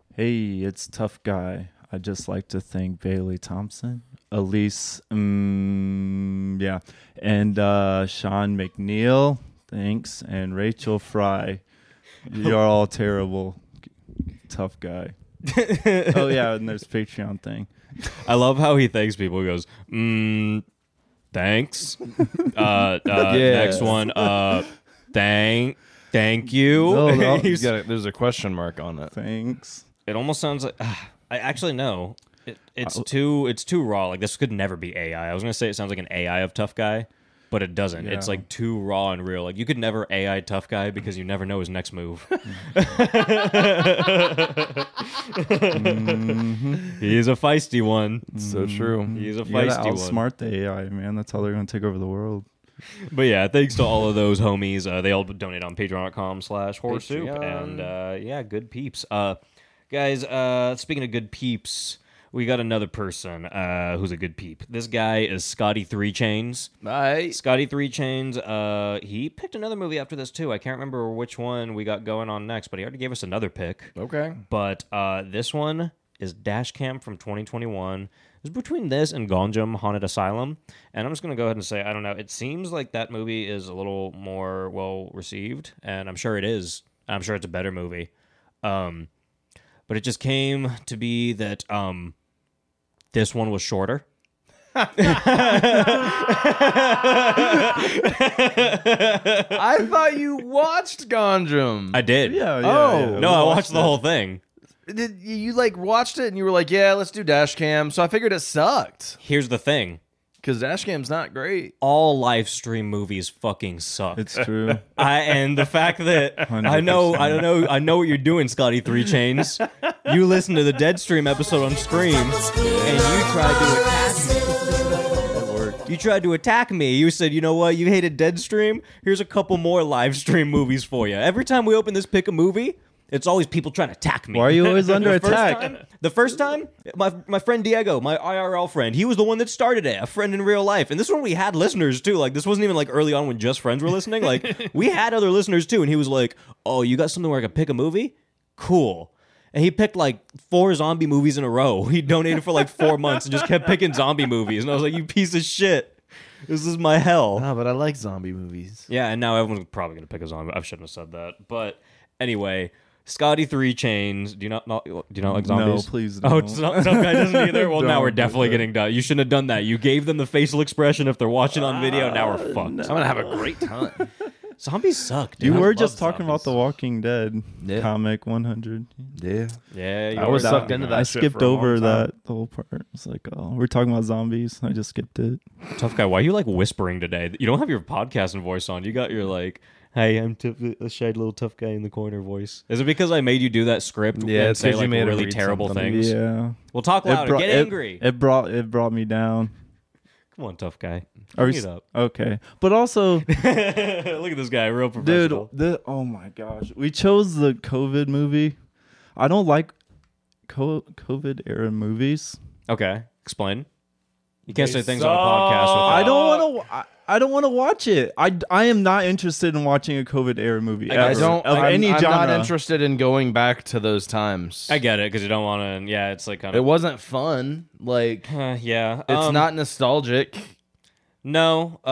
Hey, it's Tough Guy. I'd just like to thank Bailey Thompson, Elise, and Sean McNeil. Thanks, and Rachel Fry. You're all terrible. Tough Guy. Oh yeah, and there's Patreon thing. I love how he thanks people. He goes, thanks. Next one, thank you. No, There's a question mark on it. Thanks. It almost sounds like I actually know. It's too raw. Like this could never be AI. I was gonna say it sounds like an AI of Tough Guy, but it doesn't. Yeah. It's like too raw and real. Like you could never AI Tough Guy because you never know his next move. He's a feisty one. So true. He's a You gotta feisty one. outsmart the AI, man. That's how they're gonna take over the world. But yeah, thanks to all of those homies. They all donate on patreon.com/horror soup. Patreon. And good peeps. Guys, speaking of good peeps, we got another person who's a good peep. This guy is Scotty 3 Chains. Bye. Scotty 3 Chains, he picked another movie after this too. I can't remember which one we got going on next, but he already gave us another pick. Okay. But this one is Dashcam from 2021. It was between this and Gonjam Haunted Asylum. And I'm just going to go ahead and say, I don't know, it seems like that movie is a little more well-received, and I'm sure it is. I'm sure it's a better movie. But it just came to be that this one was shorter. I thought you watched Gondrum. I did. Yeah. No, I watched the whole thing. Did you watched it and you were like, yeah, let's do Dashcam. So I figured it sucked Here's the thing. because Dashcam's not great. All live stream movies fucking suck. It's true. And the fact that I know what you're doing, Scotty 3 Chains. You listened to the Deadstream episode on Scream, and you tried to attack me. You tried to attack me. You said, you know what? You hated Deadstream? Here's a couple more live stream movies for you. Every time we open this pick a movie, it's always people trying to attack me. Why are you always under attack? The first time, my friend Diego, my IRL friend, he was the one that started it, a friend in real life. And this one we had listeners too. Like this wasn't even like early on when just friends were listening. Like we had other listeners too. And he was like, oh, you got something where I can pick a movie? Cool. And he picked like 4 zombie movies in a row. He donated for like 4 months and just kept picking zombie movies. And I was like, you piece of shit. This is my hell. No, but I like zombie movies. Yeah, and now everyone's probably going to pick a zombie. I shouldn't have said that. But anyway, Scotty 3 Chains. Do you not like zombies? No, please Oh, don't. some guy doesn't either? Well, now Don't we're do definitely that. getting done. You shouldn't have done that. You gave them the facial expression if they're watching on video. Now we're fucked. I'm gonna have a great time. Zombies suck, dude. You I were love just talking about zombies. The Walking Dead Yeah. comic 100. Yeah. Yeah, you I was were sucked talking into about that I shit skipped for a long over time. that the whole part. It's like, oh, we're talking about zombies. I just skipped it. it. Tough guy. Why are you like whispering today? You don't have your podcasting voice on. You got your like, hey, I'm a shy little tough guy in the corner voice. Is it because I made you do that script Yeah, and it's say 'cause you like made him really read terrible something. things? Yeah. Well, talk louder. Get angry. It brought me down. Come on, tough guy. Are we Bring it up. Okay, but also, Look at this guy, real professional. dude, oh my gosh, we chose the COVID movie. I don't like COVID era movies. Okay, explain. You can't They say things on a podcast with I that. don't want to. I don't want to watch it. I am not interested in watching a COVID era movie. I Ever, don't. of I'm, any I'm genre. not interested in going back to those times. I get it because you don't want to. Yeah, it's like kind It of. wasn't fun. Like Yeah, it's not nostalgic. No,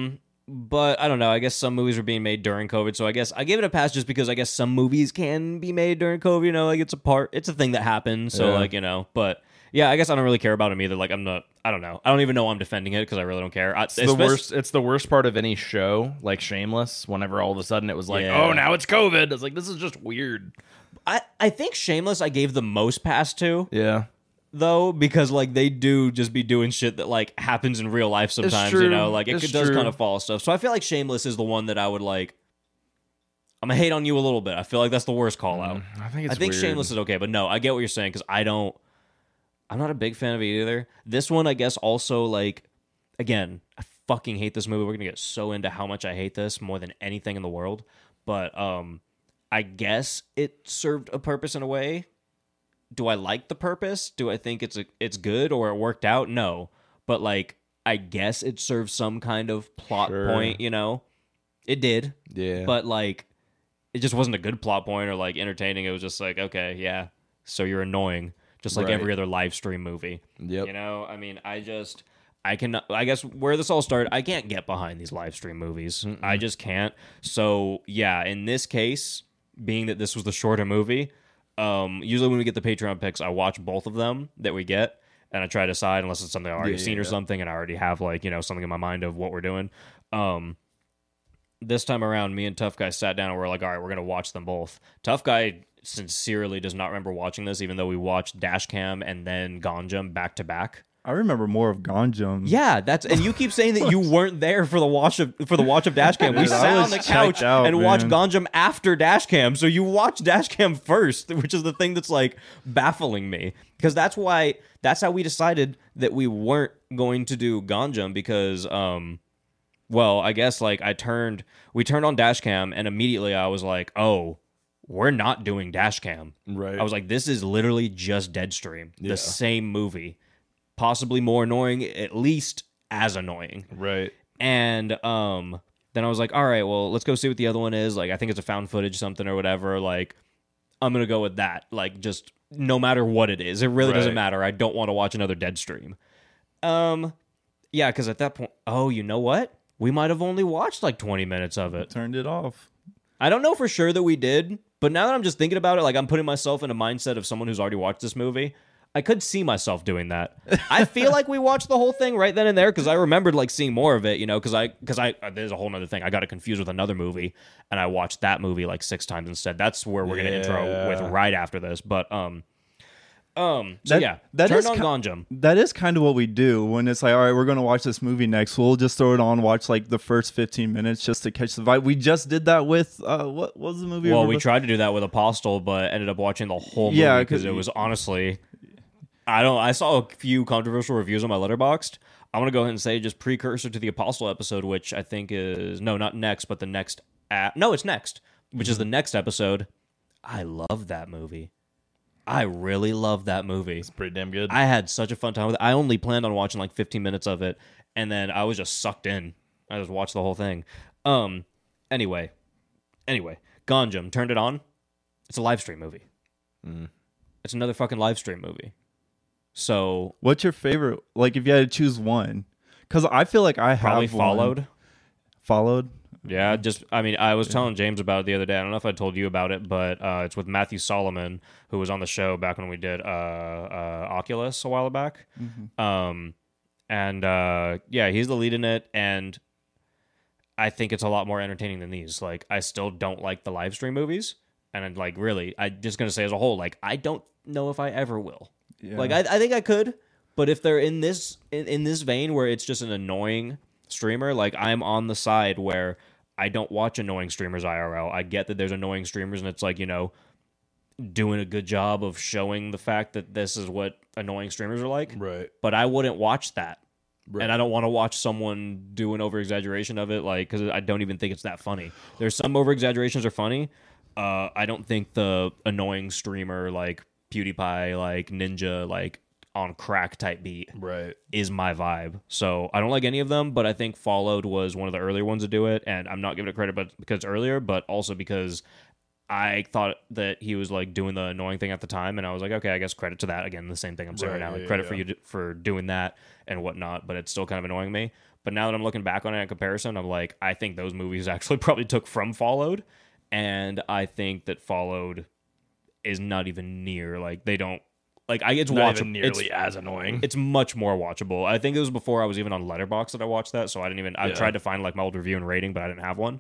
but I don't know. I guess some movies were being made during COVID, so I guess I gave it a pass just because I guess some movies can be made during COVID. You know, like it's a thing that happens. So Yeah. like But yeah, I guess I don't really care about him either. Like I'm not. I don't know. I don't even know I'm defending it because I really don't care. It's the worst. It's the worst part of any show, like Shameless. Whenever all of a sudden it was like, Yeah. oh, now it's COVID. It's like this is just weird. I think Shameless I gave the most pass to. Yeah. Though, because like they do just be doing shit that like happens in real life sometimes, true. you know, like it It's does true. kind of follow stuff. So I feel like Shameless is the one that I would like. I'm gonna hate on you a little bit. I feel like that's the worst call out. I think it's I think weird. Shameless is okay, but no, I get what you're saying because I'm not a big fan of it either. This one, I guess, also like, again, I fucking hate this movie. We're gonna get so into how much I hate this more than anything in the world, but I guess it served a purpose in a way. Do I like the purpose? Do I think it's good or it worked out? No. But like I guess it served some kind of plot Sure. point, you know? It did. Yeah. But like it just wasn't a good plot point or like entertaining. It was just like, okay, yeah. so you're annoying, just like Right. every other live stream movie. Yep. You know, I mean, I guess where this all started, I can't get behind these live stream movies. I just can't. So yeah, in this case, being that this was the shorter movie, usually when we get the Patreon picks, I watch both of them that we get, and I try to decide unless it's something I've already seen or something, and I already have like, you know, something in my mind of what we're doing. This time around, me and Tough Guy sat down and we're like, all right, we're gonna watch them both. Tough Guy sincerely does not remember watching this, even though we watched Dashcam and then Ganjam back to back. I remember more of Ganjam. Yeah, and you keep saying that you weren't there for the watch of Dashcam. We Dude, I sat was on the couch checked out, and watched man. Ganjam after Dashcam. So you watched Dashcam first, which is the thing that's like baffling me, because that's how we decided that we weren't going to do Ganjam, because well, I guess like we turned on Dashcam and immediately I was like, oh, we're not doing Dashcam. Right. I was like, this is literally just Deadstream, the same movie. Possibly more annoying, at least as annoying. Right. And then I was like, all right, well, let's go see what the other one is. Like, I think it's a found footage something or whatever. Like, I'm going to go with that. Like, just no matter what it is. It really doesn't matter. I don't want to watch another Deadstream. Yeah, because at that point, oh, you know what? We might have only watched like 20 minutes of it. Turned it off. I don't know for sure that we did, but now that I'm just thinking about it, like I'm putting myself in a mindset of someone who's already watched this movie. I could see myself doing that. I feel like we watched the whole thing right then and there, because I remembered like seeing more of it, you know, because I there's a whole other thing. I got it confused with another movie, and I watched that movie like 6 times instead. That's where we're gonna intro with right after this. But so yeah, that turn is on ki- Ganjam. That is kind of what we do when it's like, all right, we're going to watch this movie next. We'll just throw it on, watch like the first 15 minutes just to catch the vibe. We just did that with, what was the movie? Well, we tried to do that with Apostle, but ended up watching the whole movie Yeah, because it was honestly, I saw a few controversial reviews on my Letterboxd. I want to go ahead and say just precursor to the Apostle episode, which I think is not next, but the next. No, it's next, which is the next episode. I love that movie. I really love that movie. It's pretty damn good. I had such a fun time with it. I only planned on watching like 15 minutes of it, and then I was just sucked in. I just watched the whole thing. Anyway, Ganjam, turned it on. It's a live stream movie. It's another fucking live stream movie. So What's your favorite? Like, if you had to choose one, because I feel like I have probably one. Followed. Followed. Yeah, I was telling James about it the other day. I don't know if I told you about it, but it's with Matthew Solomon, who was on the show back when we did Oculus a while back. Yeah, he's the lead in it, and I think it's a lot more entertaining than these. Like, I still don't like the live stream movies, and I'm just gonna say as a whole, like, I don't know if I ever will. Yeah. Like, I think I could, but if they're in this vein where it's just an annoying streamer, like, I'm on the side where I don't watch annoying streamers IRL. I get that there's annoying streamers, and it's like, you know, doing a good job of showing the fact that this is what annoying streamers are like. Right. But I wouldn't watch that. Right. And I don't want to watch someone do an over-exaggeration of it, like, because I don't even think it's that funny. There's some over-exaggerations are funny. I don't think the annoying streamer, like PewDiePie, like Ninja, like on crack type beat Right. is my vibe. So I don't like any of them, but I think Followed was one of the earlier ones to do it, and I'm not giving it credit because it's earlier, but also because I thought that he was like doing the annoying thing at the time, and I was like, okay, I guess credit to that. Again, the same thing I'm saying right now. Like, credit for you for doing that and whatnot, but it's still kind of annoying me. But now that I'm looking back on it in comparison, I'm like, I think those movies actually probably took from Followed, and I think that Followed is not even near, like, they don't, like, it's Not watchable. even nearly as annoying. It's much more watchable. I think it was before I was even on Letterboxd that I watched that, so I didn't even. I tried to find like my old review and rating, but I didn't have one.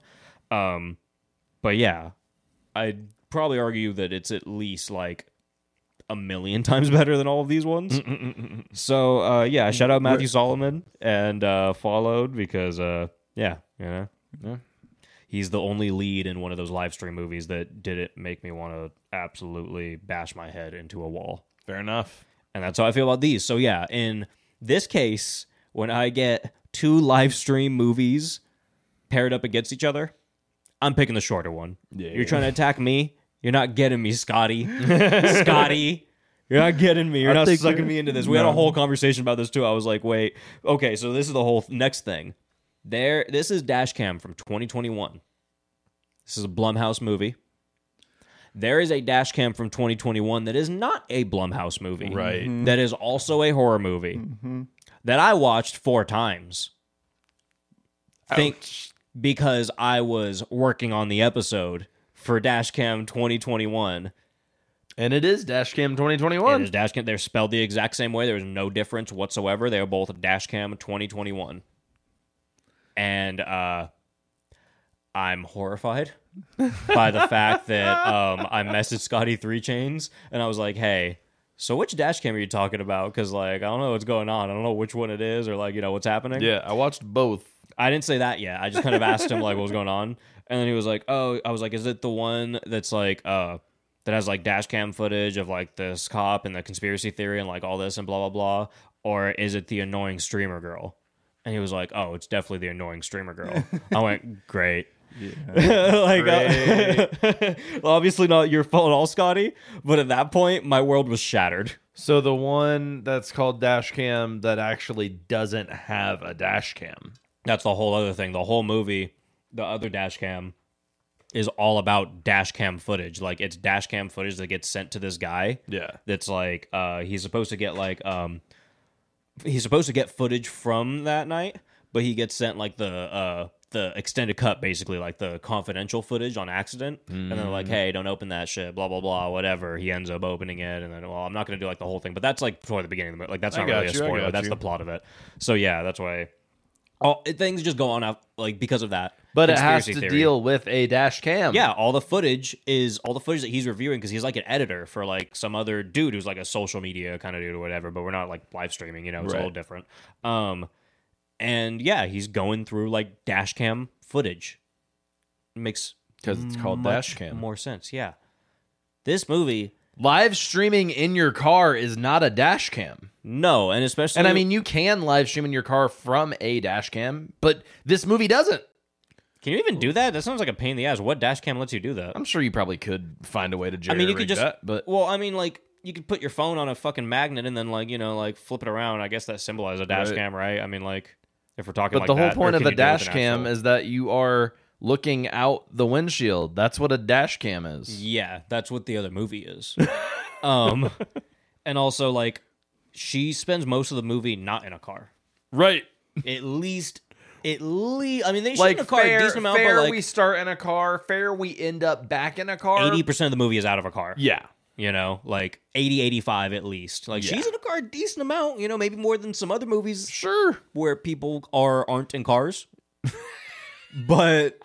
But yeah, I'd probably argue that it's at least like a million times better than all of these ones. So yeah, shout out Matthew Solomon and Followed, because yeah, you know, he's the only lead in one of those live stream movies that didn't make me want to absolutely bash my head into a wall. Fair enough. And that's how I feel about these. So yeah, in this case, when I get 2 live stream movies paired up against each other, I'm picking the shorter one. Yeah. You're trying to attack me? You're not getting me, Scotty. Scotty, you're not getting me. You're I not think sucking you're- me into this. We had a no. whole conversation about this too. I was like, wait, okay, so this is the whole next thing. This is Dashcam from 2021. This is a Blumhouse movie. There is a dash cam from 2021 that is not a Blumhouse movie. Right. That is also a horror movie that I watched 4 times. Because I was working on the episode for Dashcam 2021. And it is Dashcam It 2021. is Dashcam. They're spelled the exact same way. There was no difference whatsoever. They are both Dashcam 2021. And I'm horrified by the fact that I messaged Scotty 3 Chains and I was like, hey, so which Dashcam are you talking about? Because, like, I don't know what's going on. I don't know which one it is or, like, you know, what's happening. Yeah, I watched both. I didn't say that yet. I just kind of asked him, like, what was going on. And then he was like, oh, I was like, is it the one that's, like, that has, like, dash cam footage of, like, this cop and the conspiracy theory and, like, all this and blah, blah, blah? Or is it the annoying streamer girl? And he was like, oh, it's definitely the annoying streamer girl. I went, great. Yeah. Like, well, obviously not your fault at all, Scotty. But at that point, my world was shattered. So the one that's called Dashcam that actually doesn't have a dash cam. That's the whole other thing. The whole movie, the other dash cam, is all about dash cam footage. Like, it's dash cam footage that gets sent to this guy. Yeah. That's like, he's supposed to get like, he's supposed to get footage from that night, but he gets sent like the extended cut, basically, like the confidential footage on accident. And they're like, hey, don't open that shit, blah, blah, blah, whatever. He ends up opening it. And then, well, I'm not going to do like the whole thing, but that's like toward the beginning of the movie. Like, that's not really a spoiler. That's the plot of it. So yeah, that's why things just go on out like because of that. But it has conspiracy to theory. deal with a dash cam. Yeah, all the footage that he's reviewing because he's like an editor for like some other dude who's like a social media kind of dude or whatever, but we're not like live streaming, you know, it's a little different. And yeah, he's going through like dash cam footage. It makes because it's called dash cam. more sense. Yeah. This movie, Live streaming in your car is not a dash cam. no, and especially And I mean, you can live stream in your car from a dash cam, but this movie doesn't. can you even do that? That sounds like a pain in the ass. What dash cam lets you do that? I'm sure you probably could find a way to I mean, you could jerry-rig just that, but well, I mean, like you could put your phone on a fucking magnet and then like, you know, like flip it around. I guess that symbolizes a dash Right. cam, right? I mean, like if we're talking like the whole that, or point of can a you do it with dash an cam actual- is that you are looking out the windshield. That's what a dash cam is. Yeah, that's what the other movie is. And also like she spends most of the movie not in a car. Right. At least I mean, they shoot Like in a car a decent amount, fair but like we start in a car, fair we end up back in a car. 80% of the movie is out of a car. Yeah. You know, like 80, 85 at least. Like Yeah. she's in a car a decent amount, you know, maybe more than some other movies Sure. where people aren't in cars. But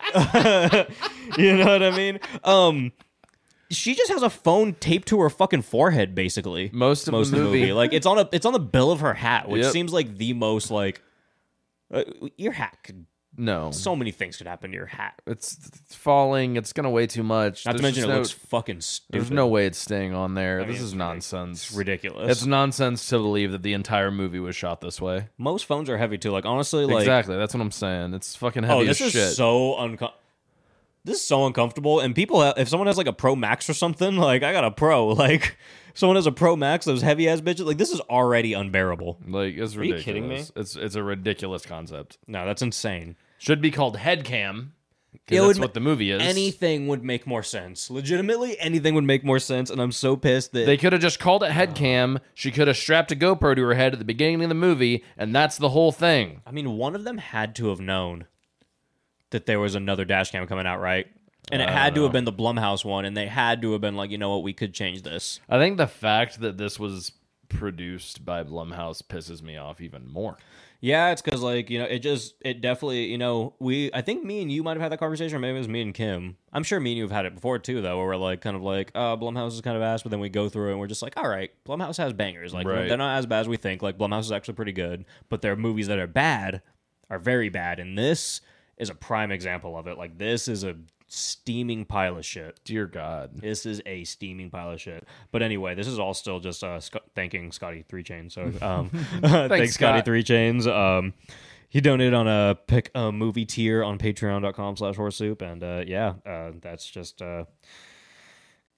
you know what I mean? She just has a phone taped to her fucking forehead, basically. Most of the movie. Like it's on the bill of her hat, which Yep. seems like the most like your hat could. No. So many things could happen to your hat. It's falling. It's going to weigh too much. Not to There's mention just it looks fucking stupid. There's no way it's staying on there. I mean, This is it's nonsense. It's ridiculous. It's nonsense to believe that the entire movie was shot this way. Most phones are heavy too. Like honestly, like Exactly. That's what I'm saying. It's fucking heavy this as is shit. so this is so uncomfortable. And people, if someone has like a Pro Max or something, like I got a Pro, like someone has a Pro Max, those heavy ass bitches, like this is already unbearable. Like, it's you ridiculous. kidding me? It's a ridiculous concept. No, that's insane. Should be called head cam. It That's would what the movie is. Anything would make more sense. Legitimately, anything would make more sense. And I'm so pissed that They could have just called it head cam. She could have strapped a GoPro to her head at the beginning of the movie, and that's the whole thing. I mean, one of them had to have known that there was another dash cam coming out, right? And it had to have been the Blumhouse one, and they had to have been like, you know what, we could change this. I think the fact that this was produced by Blumhouse pisses me off even more. Yeah, it's because like, you know, it definitely, you know, I think me and you might have had that conversation, or maybe it was me and Kim. I'm sure me and you have had it before too, though, where we're like, kind of like, Blumhouse is kind of ass, but then we go through it and we're just like, all right, Blumhouse has bangers. Like, Right. they're not as bad as we think. Like, Blumhouse is actually pretty good, but their movies that are bad are very bad. And this is a prime example of it. Like, this is a steaming pile of shit. Dear God. This is a steaming pile of shit. But anyway, this is all still just thanking Scotty 3 Chains. So thanks Scotty Scott. 3 Chains. He donated on a pick a movie tier on patreon.com/horsesoup. And that's just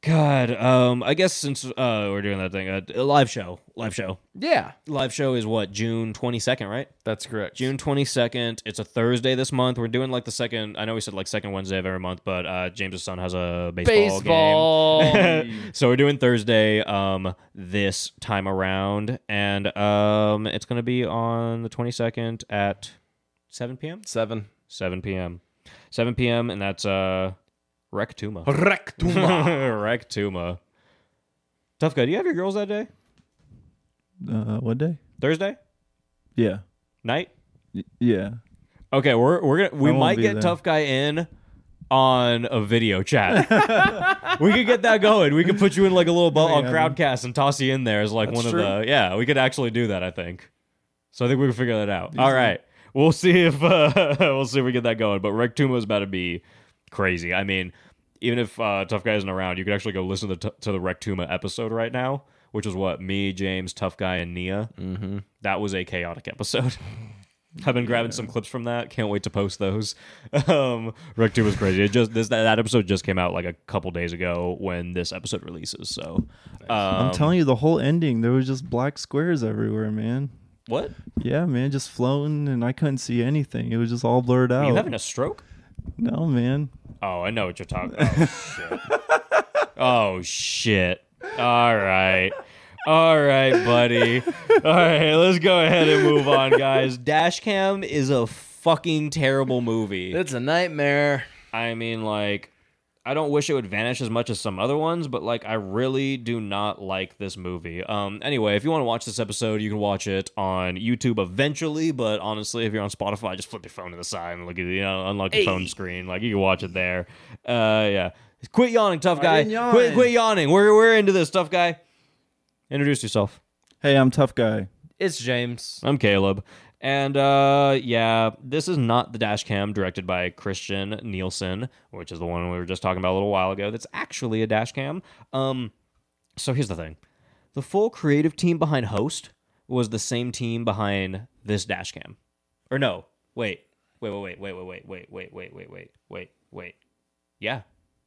God, I guess since we're doing that thing, a live show. Yeah, Live show is what, June 22nd, right? that's correct. June 22nd. It's a Thursday this month. We're doing like the second, I know we said like second Wednesday of every month, but James's son has a baseball game. So we're doing Thursday this time around, and it's going to be on the 22nd at 7 p.m.? 7. 7 p.m. 7 p.m., and that's Rectuma. Rectuma. Rectuma. Tough guy, do you have your girls that day? What day? Thursday? Yeah. Night? Yeah. Okay, we won't might be get there. Tough Guy in on a video chat. We could get that going. We could put you in like a little on Yeah. Crowdcast and toss you in there as like That's one true. of the. Yeah, we could actually do that. I think. So I think we can figure that out. All right, we'll see if we get that going. But Rectuma is about to be crazy. I mean, even if Tough Guy isn't around, you could actually go listen to the Rectuma episode right now, which is what me, James, Tough Guy, and Nia. Mm-hmm. That was a chaotic episode. I've been grabbing some clips from that. Can't wait to post those. Rectuma was crazy. That episode just came out like a couple days ago when this episode releases. So I'm telling you, the whole ending, there was just black squares everywhere, man. what? Yeah, man, just floating, and I couldn't see anything. It was just all blurred out. Are you having a stroke? No, man. Oh, I know what you're talking about. Oh, shit. Oh, shit. All right. All right, buddy. All right, let's go ahead and move on, guys. Dashcam is a fucking terrible movie. It's a nightmare. I mean, like, I don't wish it would vanish as much as some other ones, but, like, I really do not like this movie. Anyway, if you want to watch this episode, you can watch it on YouTube eventually, but honestly, if you're on Spotify, just flip your phone to the side and look at unlock your phone screen. Like, you can watch it there. Yeah. Quit yawning, Tough Guy. didn't yawn. Quit yawning. We're into this, Tough Guy. Introduce yourself. Hey, I'm Tough Guy. It's James. I'm Caleb. And yeah, this is not the Dashcam directed by Christian Nielsen, which is the one we were just talking about a little while ago. That's actually a Dashcam. So here's the thing. The full creative team behind Host was the same team behind this Dashcam. Or no, wait. Yeah.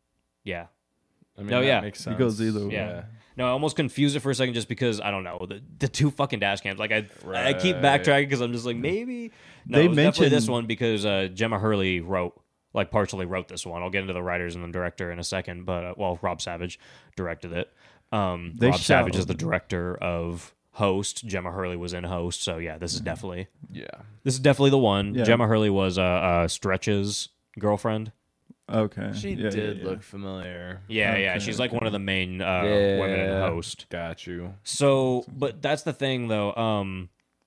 I mean, No, that yeah. makes It sense. goes either way. Yeah. No, I almost confused it for a second just because I don't know the two fucking dash cams. Like I keep backtracking because I'm just like maybe no. They It was definitely this mentioned- one because Gemma Hurley partially wrote this one. I'll get into the writers and the director in a second, but Rob Savage directed it. Rob Savage is the director of Host. Gemma Hurley was in Host, so yeah, this is definitely the one. Yeah. Gemma Hurley was Stretch's girlfriend. Okay. She Yeah, did yeah. look familiar. Yeah, Okay, she's like one of the main Yeah. women in Host. Got you. So, but that's the thing, though.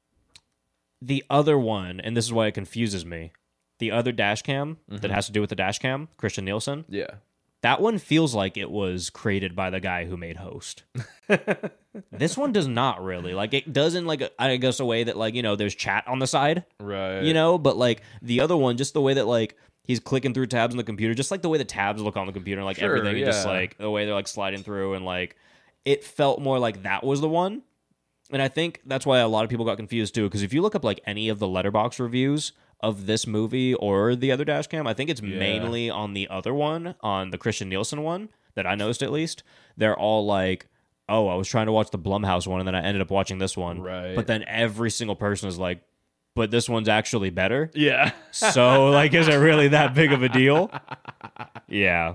The other one, and this is why it confuses me, the other dash cam that has to do with the dash cam, Christian Nielsen, Yeah. that one feels like it was created by the guy who made Host. This one does not really. Like, it does in, like, I guess a way that, like, you know, there's chat on the side, Right. you know? But, like, the other one, just the way that, like, he's clicking through tabs on the computer, just like the way the tabs look on the computer, like Sure, everything, and just yeah. like the way they're like sliding through, and like it felt more like that was the one. And I think that's why a lot of people got confused too, because if you look up like any of the Letterboxd reviews of this movie or the other Dashcam, I think it's mainly on the other one, on the Christian Nielsen one that I noticed at least. They're all like, oh, I was trying to watch the Blumhouse one and then I ended up watching this one. Right. But then every single person is like, but this one's actually better. Yeah. So, like, is it really that big of a deal? Yeah.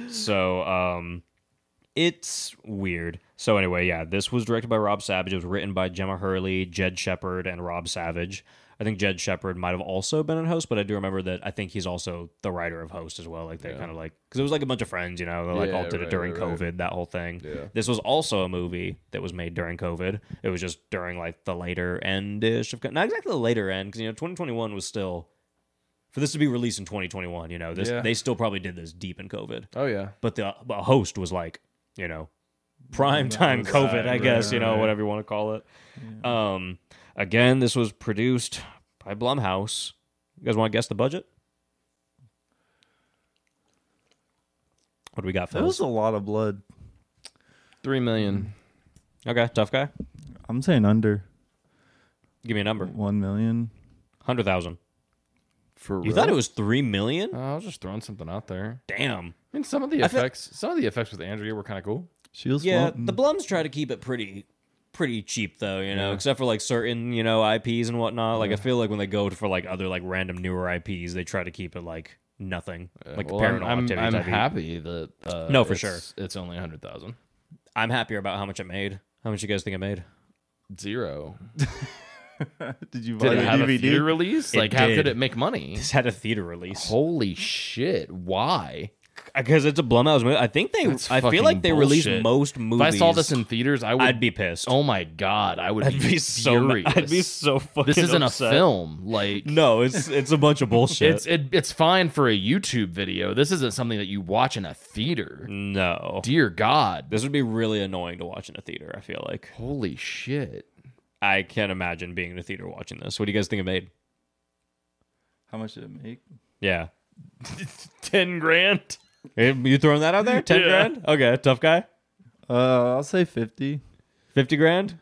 So, it's weird. So, anyway, yeah, this was directed by Rob Savage. It was written by Gemma Hurley, Jed Shepard, and Rob Savage. I think Jed Shepard might have also been in Host, but I do remember that I think he's also the writer of Host as well. Like, they kind of like, because it was like a bunch of friends, you know, they like all Yeah, did it right, during right, COVID, right. that whole thing. Yeah. This was also a movie that was made during COVID. It was just during like the later end-ish of, not exactly the later end, because, you know, 2021 was still, for this to be released in 2021, you know, they still probably did this deep in COVID. Oh yeah. But the Host was like, you know, prime time COVID, I guess, you know, whatever you want to call it. Again, this was produced by Blumhouse. You guys want to guess the budget? What do we got, That Phil? was a lot of blood. 3 million. Okay, Tough Guy. I'm saying under Give me a number. 1 million. 100,000. For real? You thought it was $3 million? I was just throwing something out there. Damn. I mean, some of the effects with Andrea were kind of cool. She was Yeah, floating. the Blums try to keep it pretty cheap though, except for like certain, IPs and whatnot. Like I feel like when they go for like other like random newer IPs, they try to keep it like nothing. Like the Paranormal Activity I'm type. happy that No, for sure. It's only 100,000. I'm happier about how much it made. How much you guys think it made? 0. Did you buy Did the it have a DVD? theater release? It Like, how did. could it make money? This had a theater release. Holy shit! Why? Because it's a Blumhouse movie. I think That's I feel fucking like they release bullshit. most movies. If I saw this in theaters, I'd be pissed. Oh my god, I would I'd be so furious. I'd be so fucking This isn't upset. a film. Like, No, it's a bunch of bullshit. it's fine for a YouTube video. This isn't something that you watch in a theater. No. Dear God, This would be really annoying to watch in a theater, I feel like. holy shit! I can't imagine being in a theater watching this. What do you guys think it made? How much did it make? Yeah. 10 grand. You throwing that out there? 10 Yeah. grand? Okay, tough guy. I'll say $50. 50 grand?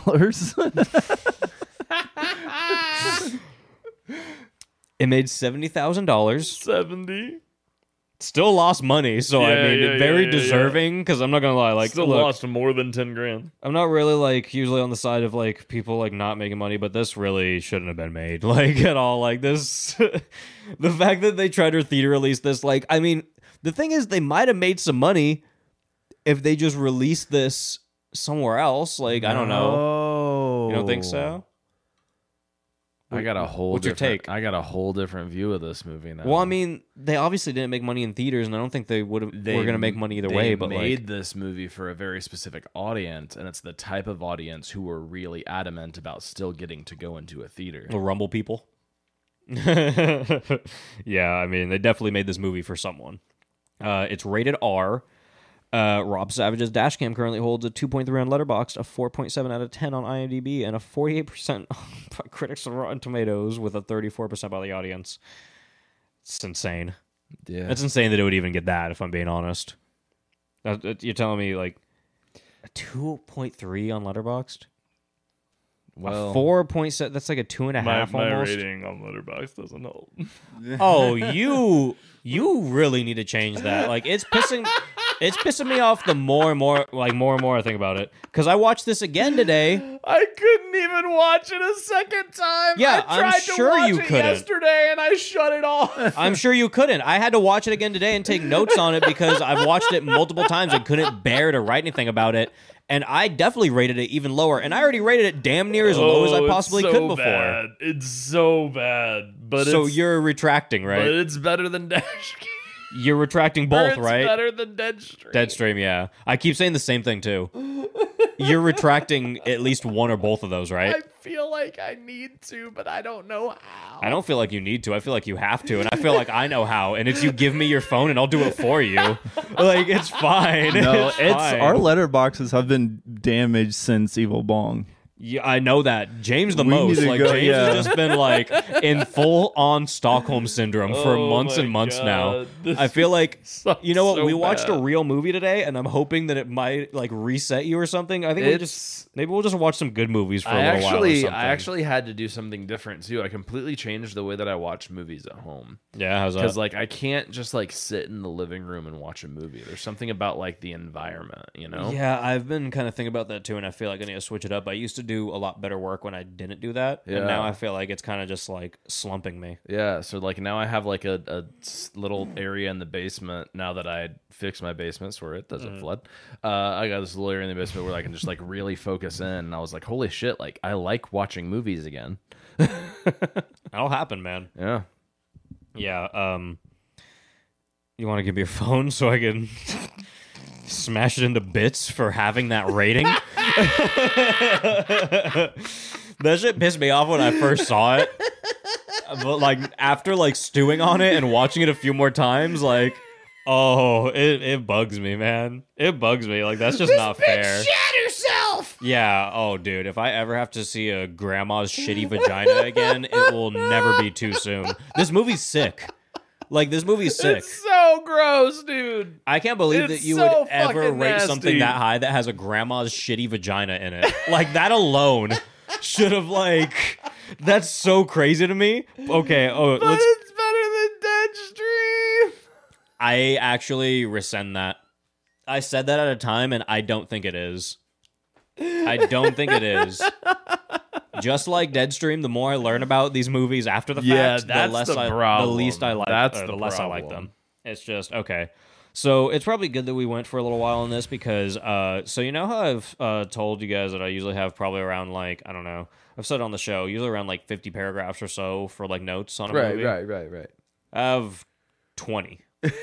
It made $70,000. 70. Still lost money, so I Yeah, mean, yeah, very yeah, deserving. Because I'm not gonna lie, like, Still look, lost more than 10 grand. I'm not really like usually on the side of like people like not making money, but this really shouldn't have been made like at all. Like this, the fact that they tried to theater release this, like, I mean, the thing is, they might have made some money if they just released this somewhere else. Like, I don't know. You don't think so? I got a whole. What's your different- take? I got a whole different view of this movie now. Well, I mean, they obviously didn't make money in theaters, and I don't think they would have. Were going to make money either way. But made like, this movie for a very specific audience, and it's the type of audience who were really adamant about still getting to go into a theater. the Rumble people. Yeah, I mean, they definitely made this movie for someone. It's rated R. Rob Savage's Dashcam currently holds a 2.3 on Letterboxd, a 4.7 out of 10 on IMDb, and a 48% by critics on Rotten Tomatoes, with a 34% by the audience. It's insane. Yeah, It's insane that it would even get that, if I'm being honest. You're telling me, like, a 2.3 on Letterboxd? well, 4.7, that's like a 2.5 almost. rating on Letterboxd doesn't hold. Oh, you really need to change that. Like, it's pissing me off the more and more I think about it. Because I watched this again today. I couldn't even watch it a second time. Yeah, I I'm tried sure to watch you it couldn't. yesterday, and I shut it off. I'm sure you couldn't. I had to watch it again today and take notes on it because I've watched it multiple times and couldn't bear to write anything about it. And I definitely rated it even lower. And I already rated it damn near as low as I possibly could before. Bad. It's so bad, but So you're retracting, but right? it's better than Dash. You're retracting both, It's right? better than Deadstream. Deadstream, yeah. I keep saying the same thing too. You're retracting at least one or both of those, right? I feel like I need to, but I don't know how. I don't feel like you need to. I feel like you have to, and I feel like I know how. And it's you give me your phone, and I'll do it for you. Like, it's fine. No, it's fine. our letterboxes have been damaged since Evil Bong. Yeah, I know that. James the We most. need to Like, go- James yeah. has just been like in full on Stockholm syndrome for Oh months my and months now. God. This I feel like sucks you know what? so We watched a bad. real movie today, and I'm hoping that it might like reset you or something. I think maybe we'll just watch some good movies for a little while. Or something. I actually had to do something different too. I completely changed the way that I watch movies at home. yeah. How's Because that? like I can't just like sit in the living room and watch a movie. There's something about like the environment, you know? Yeah, I've been kind of thinking about that too, and I feel like I need to switch it up. I used to do a lot better work when I didn't do that, Yeah. and now I feel like it's kind of just like slumping me. Yeah, so like now I have like a little area in the basement now that I fixed my basement so where it doesn't flood. I got this little area in the basement where I can just like really focus in. And I was like, holy shit, like I like watching movies again. That'll happen, man. Yeah. Yeah. You want to give me your phone so I can smash it into bits for having that rating? That shit pissed me off when I first saw it. But like after like stewing on it and watching it a few more times, like, oh, it bugs me, man. It bugs me. Like that's just not fair. Shat herself! Yeah. Oh, dude. If I ever have to see a grandma's shitty vagina again, it will never be too soon. This movie's sick. Like this movie's sick. It's so gross, dude. I can't believe It's that you so would ever fucking rate nasty. something that high that has a grandma's shitty vagina in it. Like that alone should have like. That's so crazy to me. Okay. Oh, But let's. it's better I actually rescind that. I said that at a time, and I don't think it is. I don't think it is. Just like Deadstream, the more I learn about these movies after the fact, that's the least I like. That's the the less I like problem. them. It's just okay. So it's probably good that we went for a little while on this because, so you know how I've told you guys that I usually have probably around like, I don't know, I've said it on the show, usually around like 50 paragraphs or so for like notes on a movie. Right. I have 20.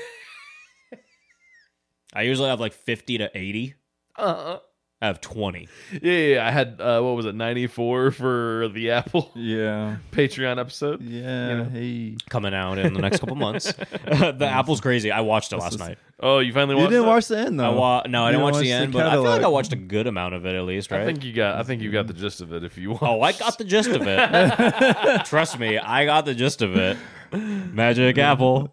I usually have like 50 to 80. I have 20. Yeah. I had what was it, 94 for the Apple Yeah. Patreon episode. Yeah. Hey. Coming out in the next couple months. The Apple's crazy. I watched it last night. Oh, you finally You watched didn't it? watch the end though. No, I didn't watch the end, but I feel like I catalog. watched a good amount of it at least, right? I think you got the gist of it if you want. Oh, I got the gist of it. Trust me, I got the gist of it. Magic Apple.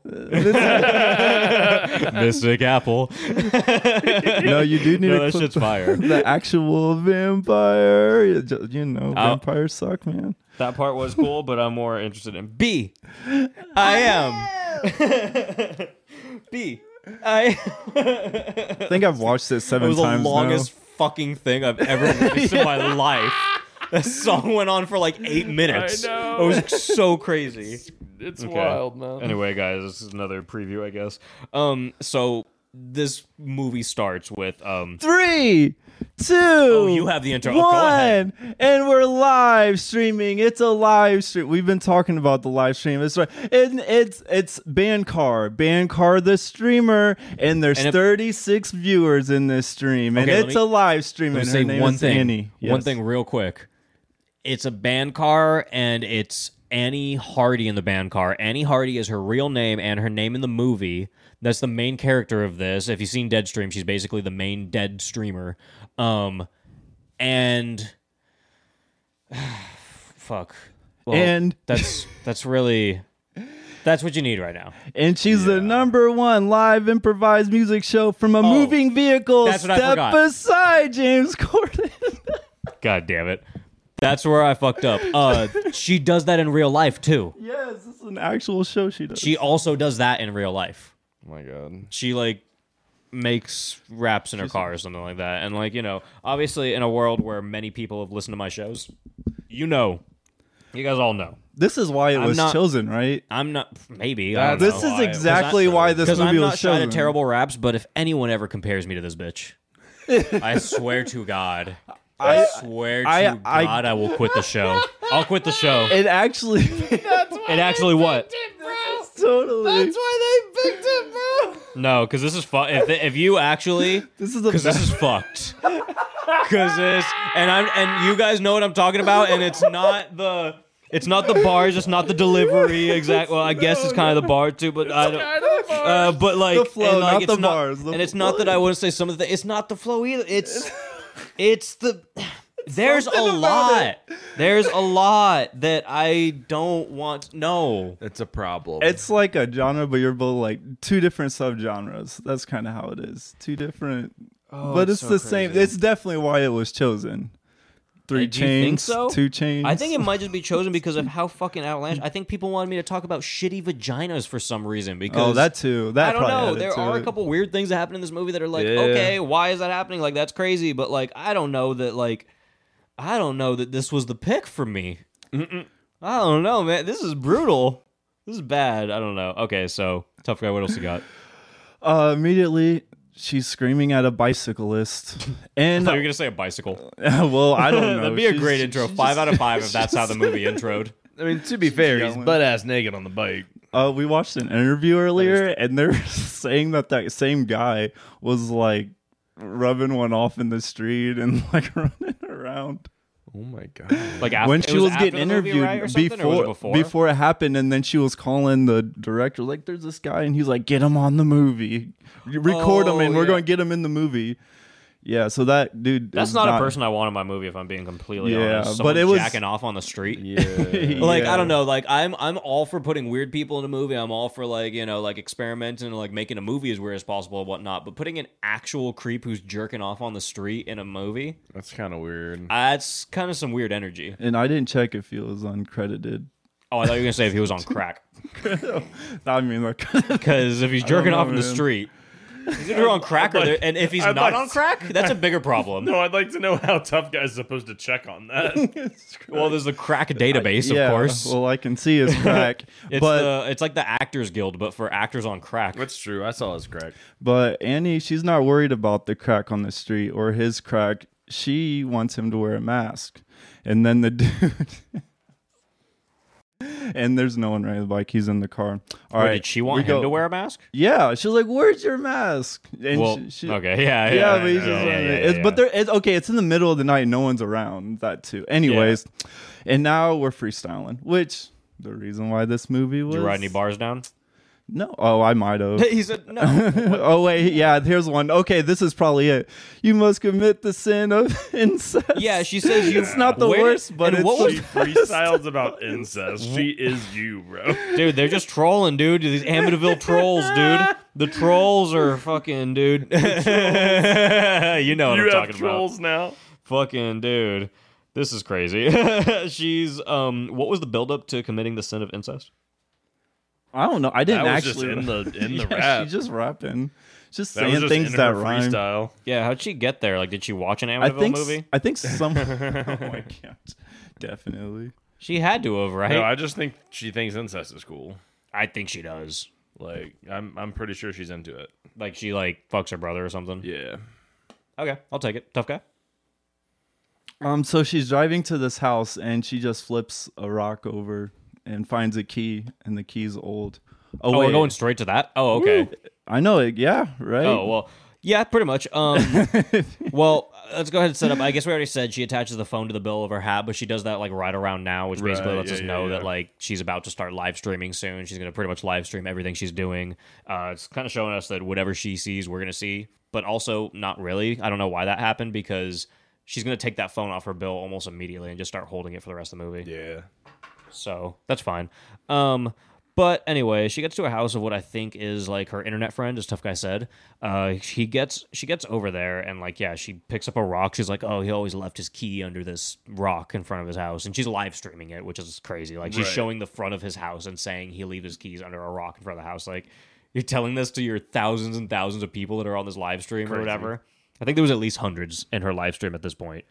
Mystic Apple. No, you do need No, to that clip shit's fire. the actual vampire. You know, vampires suck, man. That part was cool, but I'm more interested in B. I am. B. I think I've watched it It seven was the times longest fucking thing I've ever witnessed in my life. That song went on for like 8 minutes. I know. It was so crazy. It's Okay. wild, man. Anyway, guys, this is another preview, I guess. So this movie starts with now. 3, 2, you have the intro. Oh, go ahead. 1, and we're live streaming. It's a live stream. We've been talking about the live stream. It's right. It's Bancar the streamer, and there's And if- 36 viewers in this stream, and Okay, let it's me- a live stream. Let And me her say name one is thing. Annie. One Yes. thing real quick. It's a band car, and it's Annie Hardy in the band car. Annie Hardy is her real name and her name in the movie. That's the main character of this. If you've seen Deadstream, she's basically the main dead streamer. And fuck. Well, And- that's what you need right now. And she's the #1 live improvised music show from a moving vehicle. That's what I Step forgot. beside James Corden. God damn it. That's where I fucked up. She does that in real life too. Yes, this is an actual show she does. She also does that in real life. Oh my god. She like makes raps in her car or something like that. And like, you know, obviously in a world where many people have listened to my shows, you guys all know. This is why it I'm was not- chosen, right? I'm not maybe. I don't This know. is exactly why this Because movie I'm was not shy chosen. to terrible raps, but if anyone ever compares me to this bitch, I swear to God. I swear to God I will quit the show. I'll quit the show. It actually, It actually what? totally. why they picked it, bro. No, because this is if you actually, This is because this is fucked. Because this and you guys know what I'm talking about, and it's not the bars, it's not the delivery exact. Well, I guess it's kind of the bar too, but I don't. But like The flow, and, like, not it's the bars, the and it's not that I wouldn't say some of the. It's not the flow either. It's the. There's a lot. There's a lot that I don't want. No. It's a problem. It's like a genre, but you're both like two different subgenres. That's kind of how it is. Two different, but it's so the same. crazy. It's definitely why it was chosen. 3 Do you think chains, so? 2 chains. I think it might just be chosen because of how fucking outlandish. I think people wanted me to talk about shitty vaginas for some reason. Because Oh, that too. That I don't probably know. added There to are it. a couple weird things that happen in this movie that are like, Yeah. okay, why is that happening? Like that's crazy. But like, I don't know that this was the pick for me. I don't know, man. This is brutal. This is bad. I don't know. Okay, so tough guy. What else you got? Immediately, she's screaming at a bicyclist, I and thought you were gonna say a bicycle. well, I don't know. That'd be a She's- great intro. she's 5 just- out of 5 if that's how the movie introed. I mean, to be fair, he's yelling. butt ass naked on the bike. We watched an interview earlier, and they're saying that same guy was like rubbing one off in the street and like running around Oh my god. Like after, when it she was after getting the movie, interviewed right, or something, or was it before it happened, and then she was calling the director like, "There's this guy," and he's like, "Get him on the movie, you record him, and we're yeah. going to get him in the movie." Yeah, so that dude. That's is not a person I want in my movie, if I'm being completely honest. but Someone it was- jacking off on the street. Yeah. Like Yeah. I don't know, like I'm all for putting weird people in a movie. I'm all for like, you know, like experimenting and like making a movie as weird as possible and whatnot. But putting an actual creep who's jerking off on the street in a movie, That's kind of weird. that's kind of some weird energy. And I didn't check if he was uncredited. Oh, I thought you were gonna say if he was on crack. I mean, like, Because if he's jerking know, off in the man. street, he's either on crack and if he's I'd not like on crack, that's a bigger problem. No, I'd like to know how Tough Guy's supposed to check on that. Well, there's the crack database, yeah, of course. Well, I can see his crack, It's like the Actors Guild, but for actors on crack. That's true. I saw his crack. but Annie, she's not worried about the crack on the street or his crack. She wants him to wear a mask, and then the dude. And there's no one riding the bike. He's in the car. All Or right, did she want we him go- to wear a mask? Yeah, she's like, "Where's your mask?" And Well, okay, yeah, yeah, but, he's yeah, just, yeah, it's, yeah. but there, it's okay. It's in the middle of the night. No one's around. That too. Anyways, and now we're freestyling, which the reason why this movie was. Did you write any bars down? No. Oh, I might have. He said no. Oh wait, yeah. Here's one. Okay, this is probably it. You must commit the sin of incest. Yeah, she says you. It's not the Where did- worst, but and it's what was- She freestyles about incest. She is you, bro. Dude, they're just trolling, dude. These Amityville trolls, dude. The trolls are fucking, dude. You know what You I'm have talking trolls now. about. Fucking, dude. This is crazy. She's, what was the buildup to committing the sin of incest? I don't know. I didn't That was just actually in the Yeah, rap. She's just rapping, just That was saying just things in that her rhyme. freestyle. Yeah, how'd she get there? Like, did she watch an I Amityville think. movie? I think some. Oh my god, definitely. She had to have, right? No, I just think she thinks incest is cool. I think she does. Like, I'm pretty sure she's into it. Like, she, like, fucks her brother or something. Yeah. Okay, I'll take it. Tough guy. So she's driving to this house and she just flips a rock over and finds a key, and the key's old. Oh, wait. we're going straight to that? Oh, okay. I know it. Yeah, right. Oh, well, yeah, pretty much. Well, let's go ahead and set up. I guess we already said she attaches the phone to the bill of her hat, but she does that like right around now, which basically Right, lets us yeah, know yeah, that yeah. like she's about to start live streaming soon. She's going to pretty much live stream everything she's doing. It's kind of showing us that whatever she sees, we're going to see, but also not really. I don't know why that happened because she's going to take that phone off her bill almost immediately and just start holding it for the rest of the movie. Yeah. So that's fine. But anyway, she gets to a house of what I think is like her internet friend, as Tough Guy said. She gets over there and like, yeah, she picks up a rock. She's like, oh, he always left his key under this rock in front of his house. And she's live streaming it, which is crazy. Like she's Right. showing the front of his house and saying he leave his keys under a rock in front of the house. Like you're telling this to your thousands and thousands of people that are on this live stream or Crazy. whatever. I think there was at least hundreds in her live stream at this point.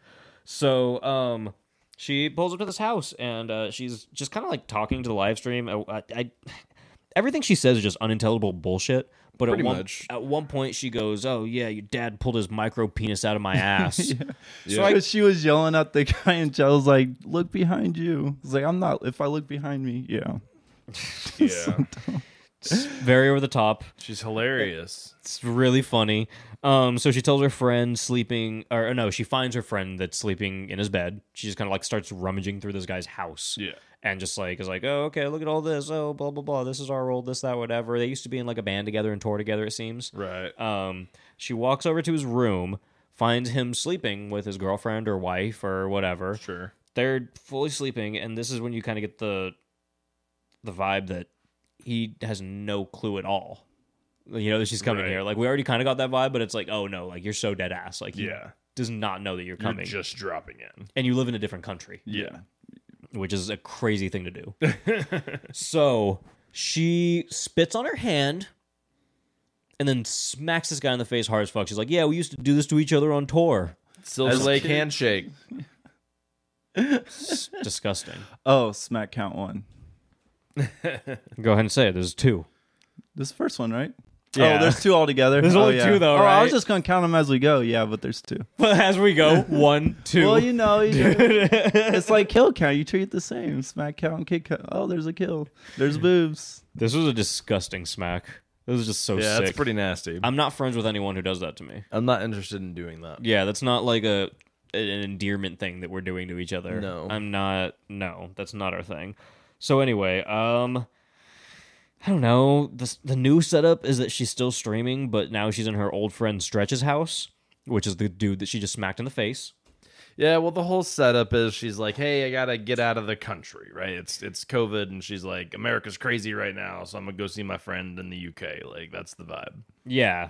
So, she pulls up to this house and she's just kind of like talking to the live stream. Everything she says is just unintelligible bullshit. But Pretty much. at one point she goes, "Oh yeah, your dad pulled his micro penis out of my ass." So because she was yelling at the guy, and Joe's like, "Look behind you." It's like, "I'm not. If I look behind me, yeah." Yeah. Very over the top. She's hilarious. It's really funny. So she tells her friend sleeping, or no, she finds her friend that's sleeping in his bed. She just kind of like starts rummaging through this guy's house. Yeah. And just like is like, oh, okay, look at all this. Oh, blah blah blah. This is our old this that whatever. They used to be in like a band together and tour together. It seems. Right. She walks over to his room, finds him sleeping with his girlfriend or wife or whatever. Sure. They're fully sleeping, and this is when you kind of get the vibe that he has no clue at all. You know that she's coming Right. here. Like we already kind of got that vibe, but it's like, oh no, like you're so dead ass. Like he Yeah. does not know that you're You're coming, just dropping in. and you live in a different country, Yeah. which is a crazy thing to do. So she spits on her hand. And then smacks this guy in the face hard as fuck. She's like, "Yeah, we used to do this to each other on tour." Silver As a Lake kid- handshake. It's disgusting. Oh, smack count one. Go ahead and say it. There's two. This first one, right? Yeah. Oh, there's two altogether. There's Oh, only yeah. two, though, Oh, I right? was just gonna count them as we go. Yeah, but there's two. But as we go, 1, 2. Well, you know, it's like kill count. You treat it the same. Smack count and kick count. Oh, there's a kill. There's boobs. This was a disgusting smack. This was just so Yeah, sick. that's pretty nasty. I'm not friends with anyone who does that to me. I'm not interested in doing that. Yeah, that's not like an endearment thing that we're doing to each other. No. I'm not. No, that's not our thing. So anyway, I don't know. The new setup is that she's still streaming, but now she's in her old friend Stretch's house, which is the dude that she just smacked in the face. Yeah, well, the whole setup is she's like, "Hey, I gotta get out of the country, right? It's COVID," and she's like, "America's crazy right now, so I'm gonna go see my friend in the UK." Like that's the vibe. Yeah.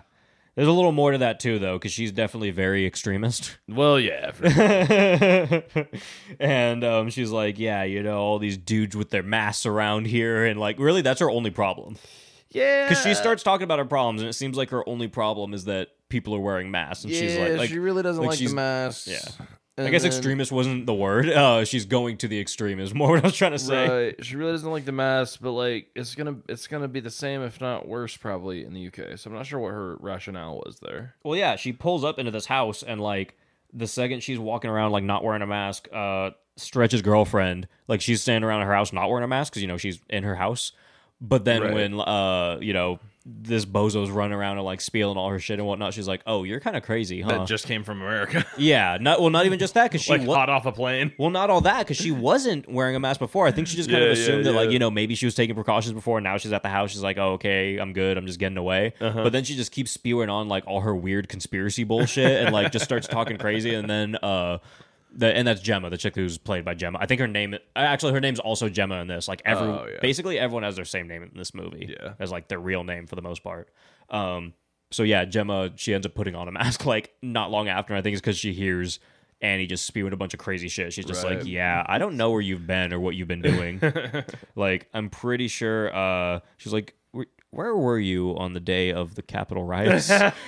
There's a little more to that too, though, because she's definitely very extremist. Well, yeah. For sure. And she's like, yeah, all these dudes with their masks around here, and like, really, that's her only problem. Yeah. Because she starts talking about her problems, and it seems like her only problem is that people are wearing masks, and she's like, she really doesn't like the masks. Yeah. And I guess then- extremist wasn't the word. She's going to the extreme is more what I was trying to say. Right. She really doesn't like the mask, but like it's gonna be the same, if not worse, probably in the UK. So I'm not sure what her rationale was there. Well, yeah, she pulls up into this house, and like the second she's walking around like not wearing a mask, Stretch's girlfriend, like she's standing around her house not wearing a mask because she's in her house. But then Right. when this bozo's running around and like spieling all her shit and whatnot, she's like, "Oh, you're kind of crazy, huh?" That just came from America. Yeah, not even just that because she like hot off a plane. Well, not all that, because she wasn't wearing a mask before. I think she just kind of Yeah, assumed yeah, that, like, yeah. maybe she was taking precautions before, and now she's at the house. She's like, oh, okay, I'm good. I'm just getting away. Uh-huh. But then she just keeps spewing on, like, all her weird conspiracy bullshit and, like, just starts talking crazy. And then, and that's Gemma, the chick who's played by Gemma. I think her name's also Gemma in this. Like, Oh, yeah. basically everyone has their same name in this movie. Yeah. As, like, their real name for the most part. So, yeah, Gemma, she ends up putting on a mask, like, not long after. And I think it's because she hears Annie just spewing a bunch of crazy shit. She's just Right. like, yeah, I don't know where you've been or what you've been doing. Like, I'm pretty sure, she's like, where were you on the day of the Capitol riots?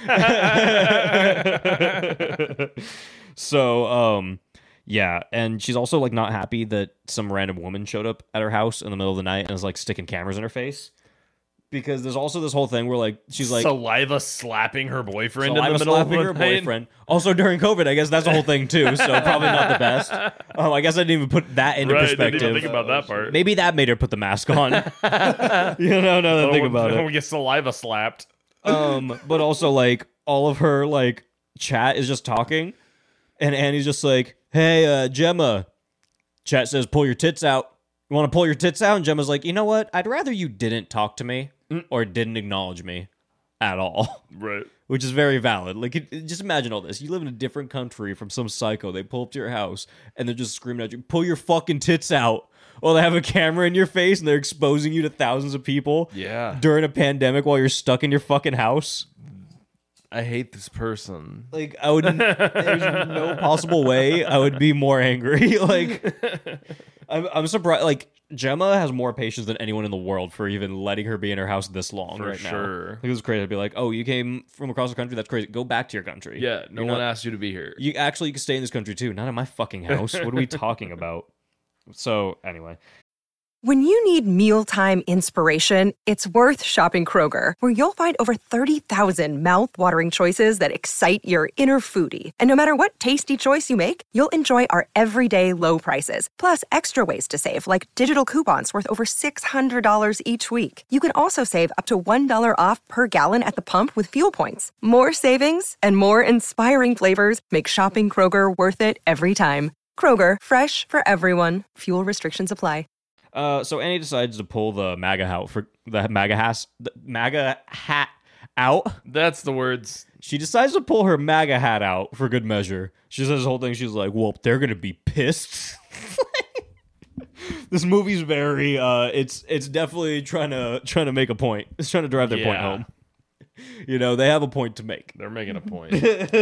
So, yeah, and she's also, like, not happy that some random woman showed up at her house in the middle of the night and is, like, sticking cameras in her face. Because there's also this whole thing where, like, she's like... Saliva slapping her boyfriend in the Saliva middle of slapping the her night. boyfriend. Also during COVID, I guess that's the whole thing too. So probably not the best. I guess I didn't even put that into Right, perspective. didn't even think about that part. Maybe that made her put the mask on. Now that I think about When it. we get saliva slapped. But also, like, all of her, like, chat is just talking, and Annie's just like, "Hey, Gemma." Chat says, "Pull your tits out." You want to pull your tits out? And Gemma's like, "You know what? I'd rather you didn't talk to me or didn't acknowledge me at all." Right. Which is very valid. Like, just imagine all this. You live in a different country from some psycho. They pull up to your house, and they're just screaming at you, "Pull your fucking tits out." Or they have a camera in your face, and they're exposing you to thousands of people Yeah. during a pandemic while you're stuck in your fucking house. I hate this person. Like, I would... There's no possible way I would be more angry. Like, I'm surprised. Like, Gemma has more patience than anyone in the world for even letting her be in her house this long For right now. sure. Like, it was crazy. I'd be like, oh, you came from across the country? That's crazy. Go back to your country. Yeah, no You're one not- asked you to be here. You can stay in this country too, not in my fucking house. What are we talking about? So anyway, When you need mealtime inspiration, it's worth shopping Kroger, where you'll find over 30,000 mouth-watering choices that excite your inner foodie. And no matter what tasty choice you make, you'll enjoy our everyday low prices, plus extra ways to save, like digital coupons worth over $600 each week. You can also save up to $1 off per gallon at the pump with fuel points. More savings and more inspiring flavors make shopping Kroger worth it every time. Kroger, fresh for everyone. Fuel restrictions apply. so Annie decides to pull the MAGA hat out. That's the words. She decides to pull her MAGA hat out for good measure. She says this whole thing. She's like, "Well, they're gonna be pissed." This movie's very. It's definitely trying to make a point. It's trying to drive their point Yeah. home. They have a point to make. They're making a point.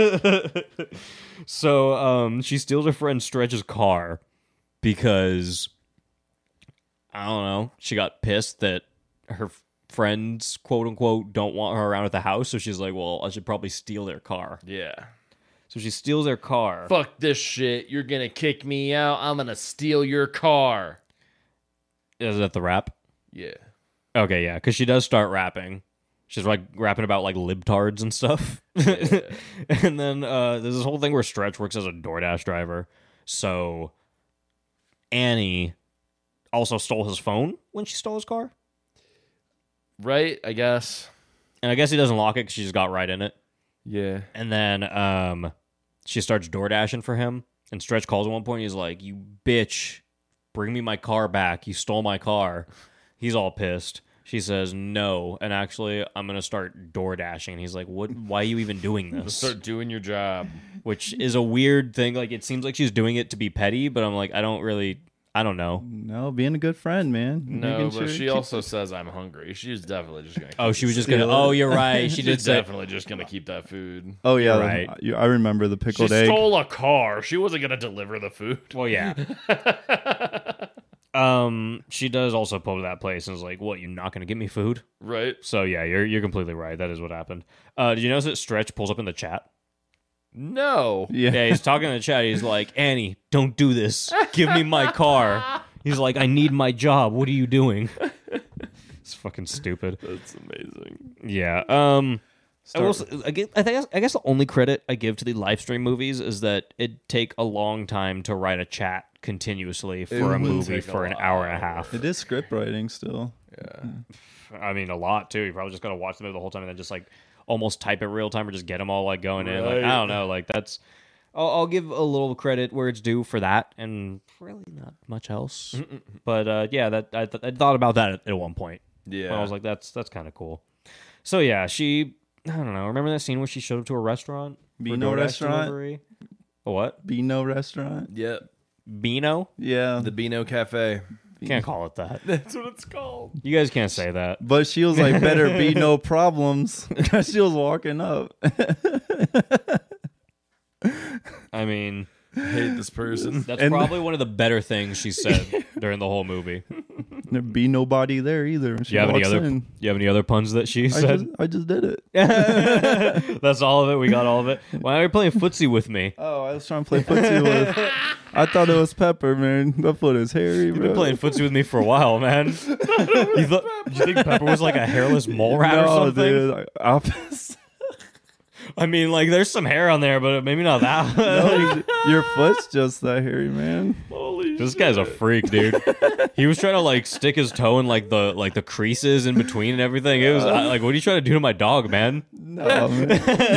So she steals her friend Stretch's car because I don't know. She got pissed that her friends, quote unquote, don't want her around at the house. So she's like, well, I should probably steal their car. Yeah. So she steals their car. Fuck this shit. You're gonna kick me out. I'm gonna steal your car. Is that the rap? Yeah. Okay, yeah, because she does start rapping. She's like rapping about like libtards and stuff. And then there's this whole thing where Stretch works as a DoorDash driver. So Annie also stole his phone when she stole his car. Right, I guess. And I guess he doesn't lock it because she just got right in it. Yeah. And then she starts DoorDashing for him. And Stretch calls at one point. He's like, "You bitch, bring me my car back. You stole my car." He's all pissed. She says, "No. And actually, I'm going to start DoorDashing." And he's like, "What? Why are you even doing this?" Start doing your job. Which is a weird thing. Like, it seems like she's doing it to be petty, but I'm like, I I don't know. No, being a good friend, man. No, Making but sure- she also says I'm hungry. She's definitely just gonna. Oh, she was just gonna. Oh, you're right. She She's did say. definitely just gonna keep that food. Oh yeah, Right. I remember the She pickled egg. stole a car. She wasn't gonna deliver the food. Well, yeah. She does also pull to that place and is like, "What? You're not gonna get me food?" Right? So yeah, you're completely right. That is what happened. Did you notice that Stretch pulls up in the chat? No. Yeah. Yeah, he's talking in the chat. He's like, "Annie, don't do this. Give me my car." He's like, "I need my job. What are you doing?" It's fucking stupid. That's amazing. Yeah. I guess the only credit I give to the live stream movies is that it take a long time to write a chat continuously for a would movie take a for an lot hour and a of half. It is script writing still. Yeah. I mean, a lot too. You probably just gotta watch the movie the whole time and then just like almost type it real time or just get them all like going in. Like, Right. I don't know. Like that's. I'll give a little credit where it's due for that, and really not much else. But yeah, that I thought about that at one point. Yeah. I was like, that's kind of cool. So yeah, she. I don't know. Remember that scene where she showed up to a restaurant? for Beano DoorDash restaurant? delivery? A what? Beano restaurant. Yep. Beano? Yeah. The Beano Cafe. Can't call it that. That's what it's called. You guys can't say that. But she was like, better be no problems. She was walking up. I mean, I hate this person. that's And- probably one of the better things she said during the whole movie. There'd be nobody there either. When she You have any walks other? in. You have any other puns that she I said? just did it. That's all of it. We got all of it. Why are you playing footsie with me? Oh, I was trying to play footsie with. I thought it was Pepper, man. That foot is hairy, You've bro. been playing footsie with me for a while, man. You think Pepper was like a hairless mole rat or No, something? dude. Opposite. I mean, like, there's some hair on there, but maybe not that. No, your foot's just that hairy, man. Holy This guy's a freak, dude. He was trying to like stick his toe in like the creases in between and everything. It was like, what are you trying to do to my dog, man? No, man.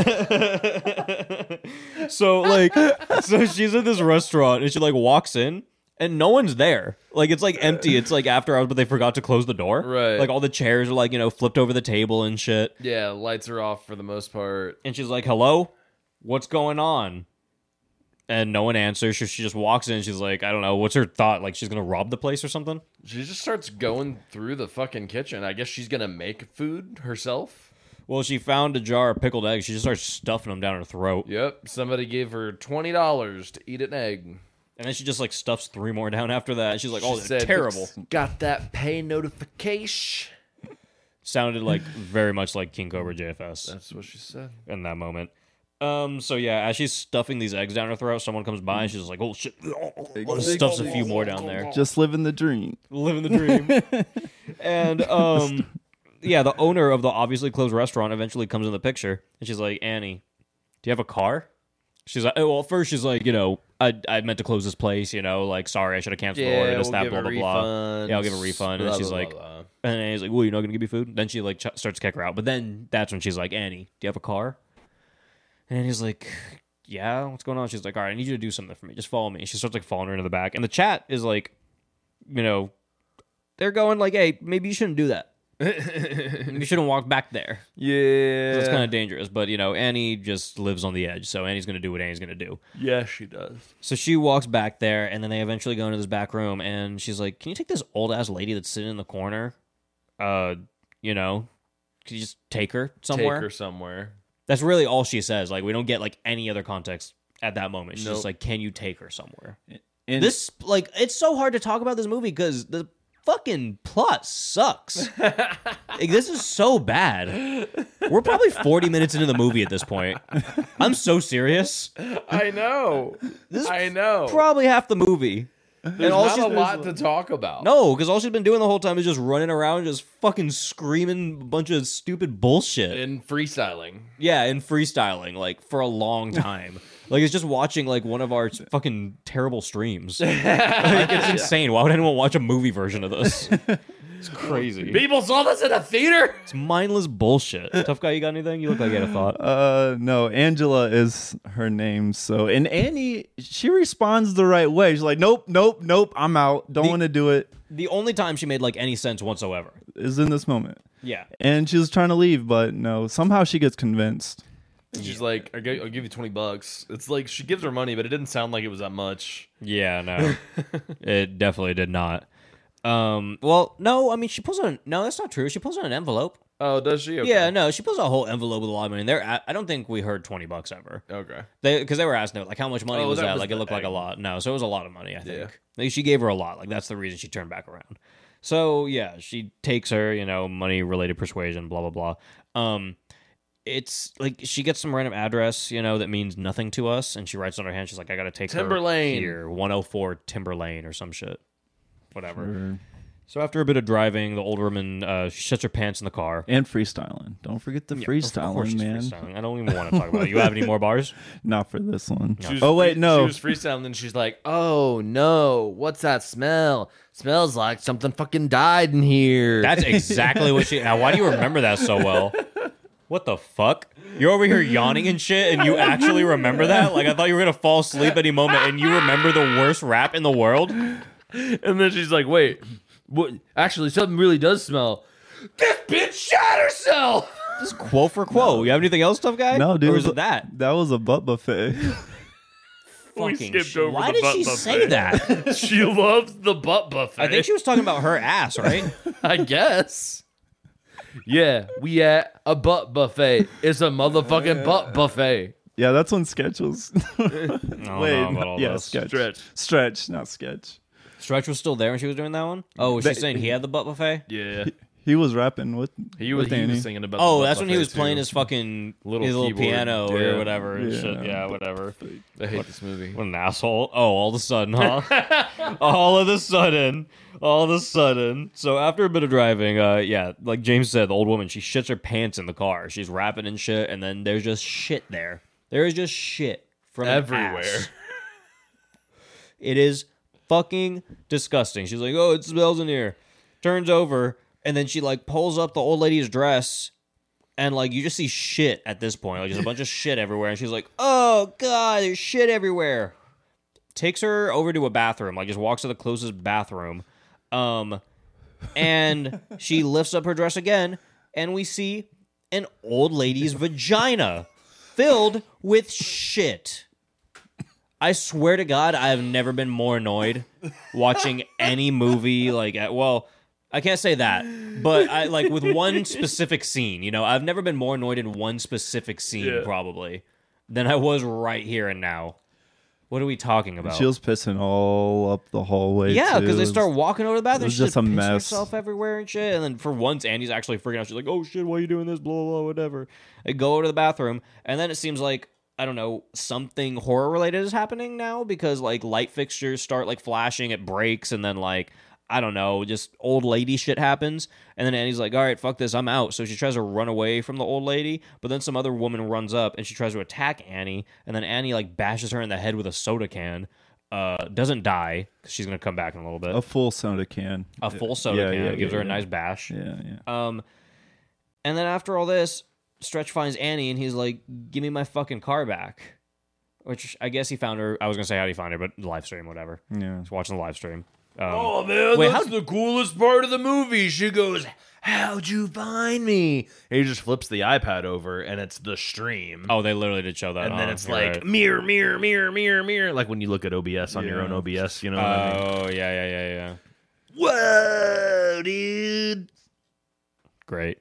So she's at this restaurant and she like walks in and no one's there. Like it's like empty. It's like after hours, but they forgot to close the door. Right. Like all the chairs are like flipped over the table and shit. Yeah, lights are off for the most part. And she's like, "Hello, what's going on?" And no one answers. She just walks in. She's like, I don't know. What's her thought? Like she's gonna rob the place or something? She just starts going through the fucking kitchen. I guess she's gonna make food herself. Well, she found a jar of pickled eggs. She just starts stuffing them down her throat. Yep. Somebody gave her $20 to eat an egg. And then she just like stuffs 3 more down after that. And she's like, "Oh, She they're said, terrible." Got that pay notification. Sounded like very much like King Cobra JFS That's what she said. in that moment. So yeah, as she's stuffing these eggs down her throat, someone comes by and she's just like, "Oh shit!" Stuffs a few more down there. Just living the dream. Living the dream. And yeah, the owner of the obviously closed restaurant eventually comes in the picture, and she's like, "Annie, do you have a car?" She's like, "Oh, well, first she's like, I meant to close this place, like, sorry, I should have canceled the order, this, that, blah, blah, blah. Yeah, I'll give a refund." And then she's like, and Annie's like, "Well, you're not going to give me food?" Then she, like, starts to kick her out. But then that's when she's like, "Annie, do you have a car?" And he's like, "Yeah, what's going on?" She's like, "All right, I need you to do something for me. Just follow me." And she starts, like, following her into the back. And the chat is like, they're going like, "Hey, maybe you shouldn't do that. You shouldn't walk back there. Yeah. That's kind of dangerous." But, Annie just lives on the edge. So Annie's going to do what Annie's going to do. Yeah, she does. So she walks back there, and then they eventually go into this back room, and she's like, "Can you take this old-ass lady that's sitting in the corner? Can you just take her somewhere?" Take her somewhere. That's really all she says. Like, we don't get, like, any other context at that moment. She's just Nope. like, "Can you take her somewhere?" And This, like, it's so hard to talk about this movie because the fucking plot sucks. Like, this is so bad. We're probably 40 minutes into the movie at this point. I'm so serious. I know. I know. Probably half the movie. There's all not she's a been- lot to talk about. No, because all she's been doing the whole time is just running around, just fucking screaming a bunch of stupid bullshit. In freestyling. Yeah, and freestyling, like, for a long time. Like, it's just watching, like, one of our fucking terrible streams. Like, it's insane. Why would anyone watch a movie version of this? It's crazy. People saw this in a theater? It's mindless bullshit. Tough guy, you got anything? You look like you had a thought. no, Angela is her name. So, and Annie, she responds the right way. She's like, nope, I'm out. Don't want to do it. The only time she made, like, any sense whatsoever. Is in this moment. Yeah. And she was trying to leave, but no, somehow she gets convinced. She's like, I'll give you $20. It's like she gives her money, but it didn't sound like it was that much. Yeah, no, it definitely did not. Well, no, I mean, she pulls on. No, that's not true. She pulls on an envelope. Oh, does she? Okay. Yeah, no, she pulls out a whole envelope with a lot of money. And I don't think we heard $20 ever. Okay. Because they were asking her, like, how much money was that that? was Like, it the looked like a thing. lot. No, so it was a lot of money, I think. Yeah. Like, she gave her a lot. Like, that's the reason she turned back around. So, yeah, she takes her, money-related persuasion, blah, blah, blah. It's, like, she gets some random address, that means nothing to us, and she writes on her hand, she's like, I gotta take Timber her Lane. here, 104 Timber Lane or some shit. Whatever. So after a bit of driving, the old woman she shits her pants in the car. And freestyling. Don't forget the Yeah, of course freestyling, she's man. freestyling. I don't even want to talk about it. You have any more bars? Not for this one. She was Oh, wait, no. She was freestyling, and she's like, "Oh no, what's that smell? Smells like something fucking died in here." That's exactly what she. Now, why do you remember that so well? What the fuck? You're over here yawning and shit, and you actually remember that? Like, I thought you were gonna fall asleep any moment, and you remember the worst rap in the world? And then she's like, "Wait, what? Actually, something really does smell. This bitch shot herself." Just quote for quote. You have anything else, tough guy? No, dude. Or is it that? That was a butt buffet. We Fucking skipped shit. over Why the did butt she buffet. say that? She loves the butt buffet. I think she was talking about her ass, right? I guess. Yeah, we at a butt buffet. It's a motherfucking butt buffet. Yeah, that's when Sketch was. I don't know about all yeah, this. Sketch. Stretch. Stretch, not Sketch. Stretch was still there when she was doing that one? Oh, was she saying he had the butt buffet? Yeah, He was rapping with he was Annie. singing about. Oh, the butt that's when he buffet, was playing too. his fucking Little his little keyboard. piano Yeah. or whatever. And Yeah. shit. Yeah, whatever. I hate this movie. What an asshole. Oh, all of a sudden, huh? all of a sudden. So after a bit of driving, yeah, like James said, the old woman, she shits her pants in the car. She's rapping and shit, and then there's just shit there. There is just shit from an Everywhere. ass. It is fucking disgusting. She's like, oh, it smells in here. Turns over, and then she like pulls up the old lady's dress, and like you just see shit at this point. Like there's a bunch of shit everywhere, and she's like, oh god, there's shit everywhere. Takes her over to a bathroom, like just walks to the closest bathroom. And she lifts up her dress again, and we see an old lady's vagina filled with shit. I swear to God, I have never been more annoyed watching any movie like, well, I can't say that, but I like with one specific scene, I've never been more annoyed in one specific scene probably than I was right here and now. What are we talking about? She was pissing all up the hallway. Yeah, too. because they It was- start walking over the bathroom. it was She just a pisses mess. herself everywhere and shit. And then for once, Andy's actually freaking out. She's like, "Oh shit, why are you doing this?" Blah blah blah, whatever. They go over to the bathroom, and then it seems like I don't know, something horror related is happening now because like light fixtures start like flashing, it breaks, and then like I don't know, just old lady shit happens. And then Annie's like, all right, fuck this, I'm out. So she tries to run away from the old lady, but then some other woman runs up and she tries to attack Annie. And then Annie like bashes her in the head with a soda can. Doesn't die, 'cause she's going to come back in a little bit. a full soda can. A full soda can. Gives her a nice bash. Yeah, yeah. And then after all this, Stretch finds Annie and he's like, give me my fucking car back. Which I guess he found her. I was going to say how did he find her, but live stream, whatever. Yeah. He's watching the live stream. Oh man, Wait, that's the coolest part of the movie. She goes, "How'd you find me?" And he just flips the iPad over, and it's the stream. Oh, they literally did show that. and then it's You're like right. mirror, mirror, mirror, mirror, mirror. Like when you look at OBS on your own OBS, you know what I mean? Oh, yeah. Whoa, dude. Great.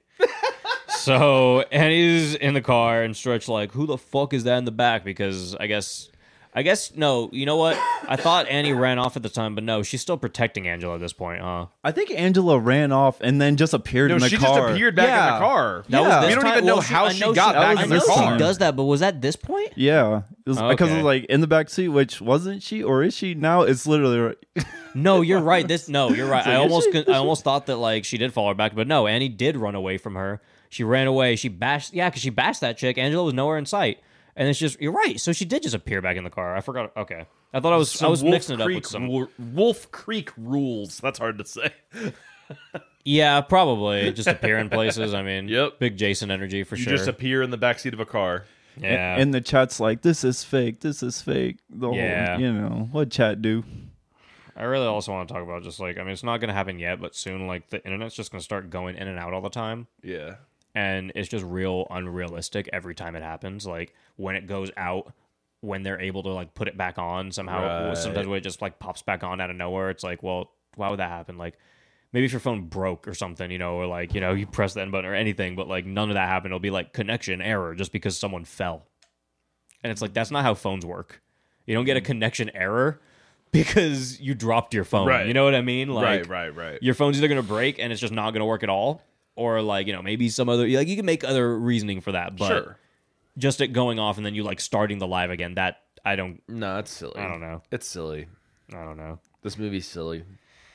So Annie's in the car and Stretch like, who the fuck is that in the back? Because I guess no, you know what? I thought Annie ran off at the time, but no, she's still protecting Angela at this point, huh? I think Angela ran off and then just appeared No, in the she car. just appeared back in the car. That Yeah. was this We don't time? even know Well, how I she know got back I in the know car. she does that, but was that this point? Yeah, it was because it Okay. was like in the back seat, which wasn't she, or is she now? It's literally right. No, you're right. You're right. I like, I almost thought that like she did follow her back, but no, Annie did run away from her. She ran away. She bashed, because she bashed that chick. Angela was nowhere in sight, and it's just you're right. So she did just appear back in the car. I forgot. Okay, I thought I was mixing it up with some. Wolf Creek rules. That's hard to say. Yeah, probably just appear in places. I mean, Yep. big Jason energy for You sure. just appear in the backseat of a car. Yeah, And the chat's like, "This is fake. This is fake." The Yeah. whole, what chat do? I really also want to talk about just like I mean, it's not going to happen yet, but soon, like the internet's just going to start going in and out all the time. Yeah. and it's just real unrealistic every time it happens. Like when it goes out, when they're able to like put it back on somehow, Right. sometimes when it just like pops back on out of nowhere, it's like, well, why would that happen? Like maybe if your phone broke or something, you know, or like, you know, you press the end button or anything, but like none of that happened. It'll be like connection error just because someone fell. And it's like, that's not how phones work. You don't get a connection error because you dropped your phone. Right. You know what I mean? Like, right. your phone's either going to break and it's just not going to work at all, or like, you know, maybe some other, like you can make other reasoning for that, but Sure. just it going off and then you like starting the live again, that I don't No, it's silly. I don't know. It's silly. I don't know. This movie's silly.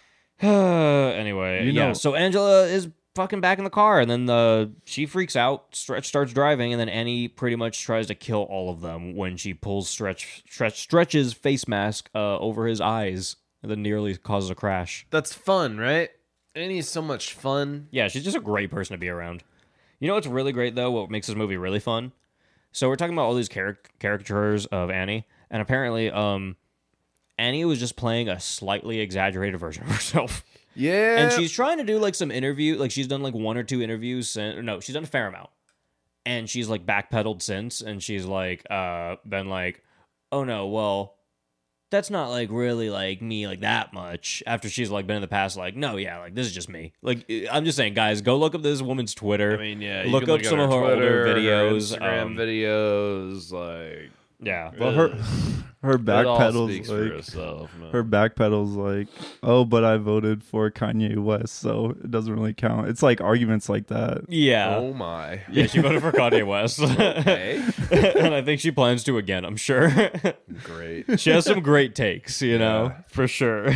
Anyway, You yeah. know- So Angela is fucking back in the car, and then she freaks out. Stretch starts driving, and then Annie pretty much tries to kill all of them when she pulls Stretch's face mask over his eyes, and then nearly causes a crash. That's fun, right? Annie's so much fun. Yeah, she's just a great person to be around. You know what's really great though? What makes this movie really fun? So we're talking about all these caricatures of Annie, and apparently, Annie was just playing a slightly exaggerated version of herself. Yeah. And she's trying to do like some interview, like she's done like 1 or 2 interviews no, she's done a fair amount. And she's like backpedaled since, and she's like been like, oh no, well, that's not like really like me like that much. After she's like been in the past like, no, yeah, like this is just me. Like I'm just saying, guys, go look up this woman's Twitter. I mean, yeah. You look can up some of her Twitter, older videos. her Instagram videos, like. Yeah. Well, her back it all pedals speaks for like itself, man. her back pedals like, oh, but I voted for Kanye West, so it doesn't really count. It's like arguments like that. Yeah. Oh my. Yeah, she voted for Kanye West. Okay. And I think she plans to again, I'm sure. Great. She has some great takes, you know, Yeah. for sure.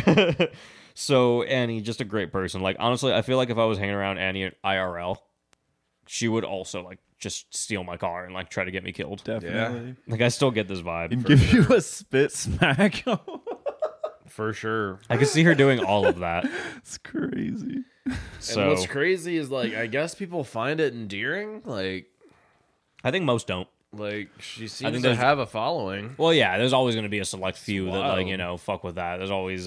So Annie, just a great person. Like honestly, I feel like if I was hanging around Annie at IRL, she would also like just steal my car and like try to get me killed. Definitely. Like I still get this vibe. And give you a spit smack. For sure. I can see her doing all of that. It's crazy. So And what's crazy is like I guess people find it endearing. I think most don't. Like she seems think to there's- have a following. Well, yeah, there's always going to be a select few that like, wild. you know, fuck with that. There's always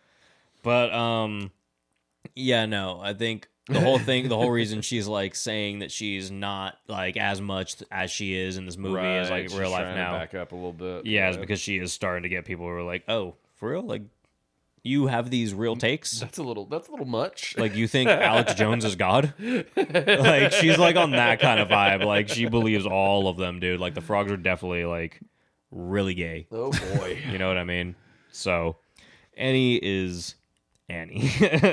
yeah, no. I think the whole thing, the whole reason she's like saying that she's not like as much as she is in this movie is like She's real life trying to now. back up a little bit. Yeah, it's because she is starting to get people who are like, "Oh, for real? Like you have these real takes? that's a little much. Like you think Alex Jones is God?" Like she's like on that kind of vibe. Like she believes all of them, dude. Like the frogs are definitely like really gay. Oh boy. You know what I mean? So Annie is Annie.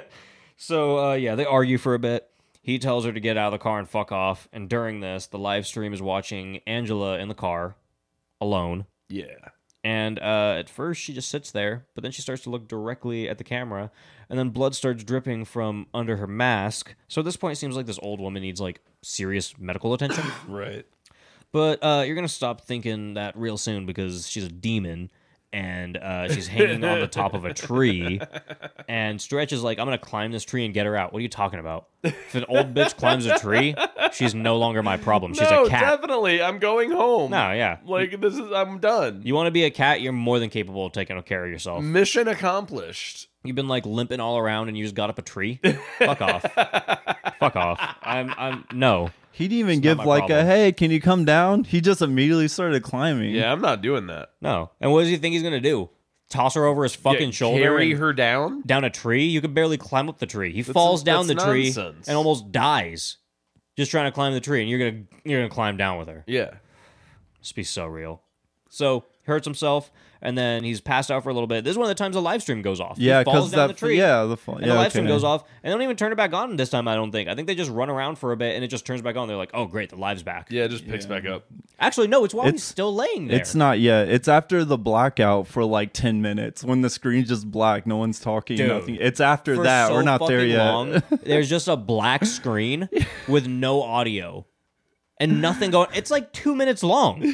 So yeah, they argue for a bit. He tells her to get out of the car and fuck off. And during this, the live stream is watching Angela in the car alone. Yeah. And at first, she just sits there, but then she starts to look directly at the camera, and then blood starts dripping from under her mask. So at this point, it seems like this old woman needs like serious medical attention. Right. But you're gonna stop thinking that real soon because she's a demon, and she's hanging on the top of a tree. And Stretch is like, "I'm gonna climb this tree and get her out." What are you talking about? If an old bitch climbs a tree, she's no longer my problem. She's no, a cat. definitely. I'm going home. No, yeah. Like I'm done. You want to be a cat? You're more than capable of taking care of yourself. Mission accomplished. You've been like limping all around and you just got up a tree. Fuck off. Fuck off. I'm no. He didn't even It's give not my like problem. a hey, can you come down? He just immediately started climbing. Yeah, I'm not doing that. No. And what does he think he's gonna do? Toss her over his fucking Yeah, shoulder? Carry and her down. down a tree? You could barely climb up the tree. He falls down the that's tree nonsense. and almost dies. Just trying to climb the tree, and you're gonna climb down with her. Yeah. This be so real. So he hurts himself, and then he's passed out for a little bit. This is one of the times the live stream goes off. Yeah, he falls because down that the tree. yeah, the fall. And Yeah, the live stream okay. goes off, and they don't even turn it back on this time, I don't think. I think they just run around for a bit, and it just turns back on. They're like, oh, great, the live's back. Yeah, it just picks back up. Actually, no, it's while he's It's- still laying there. It's not yet. It's after the blackout for like 10 minutes when the screen's just black. No one's talking. Dude, nothing. It's after For that. so We're not there fucking yet. long, there's just a black screen with no audio and nothing going. It's like 2 minutes long.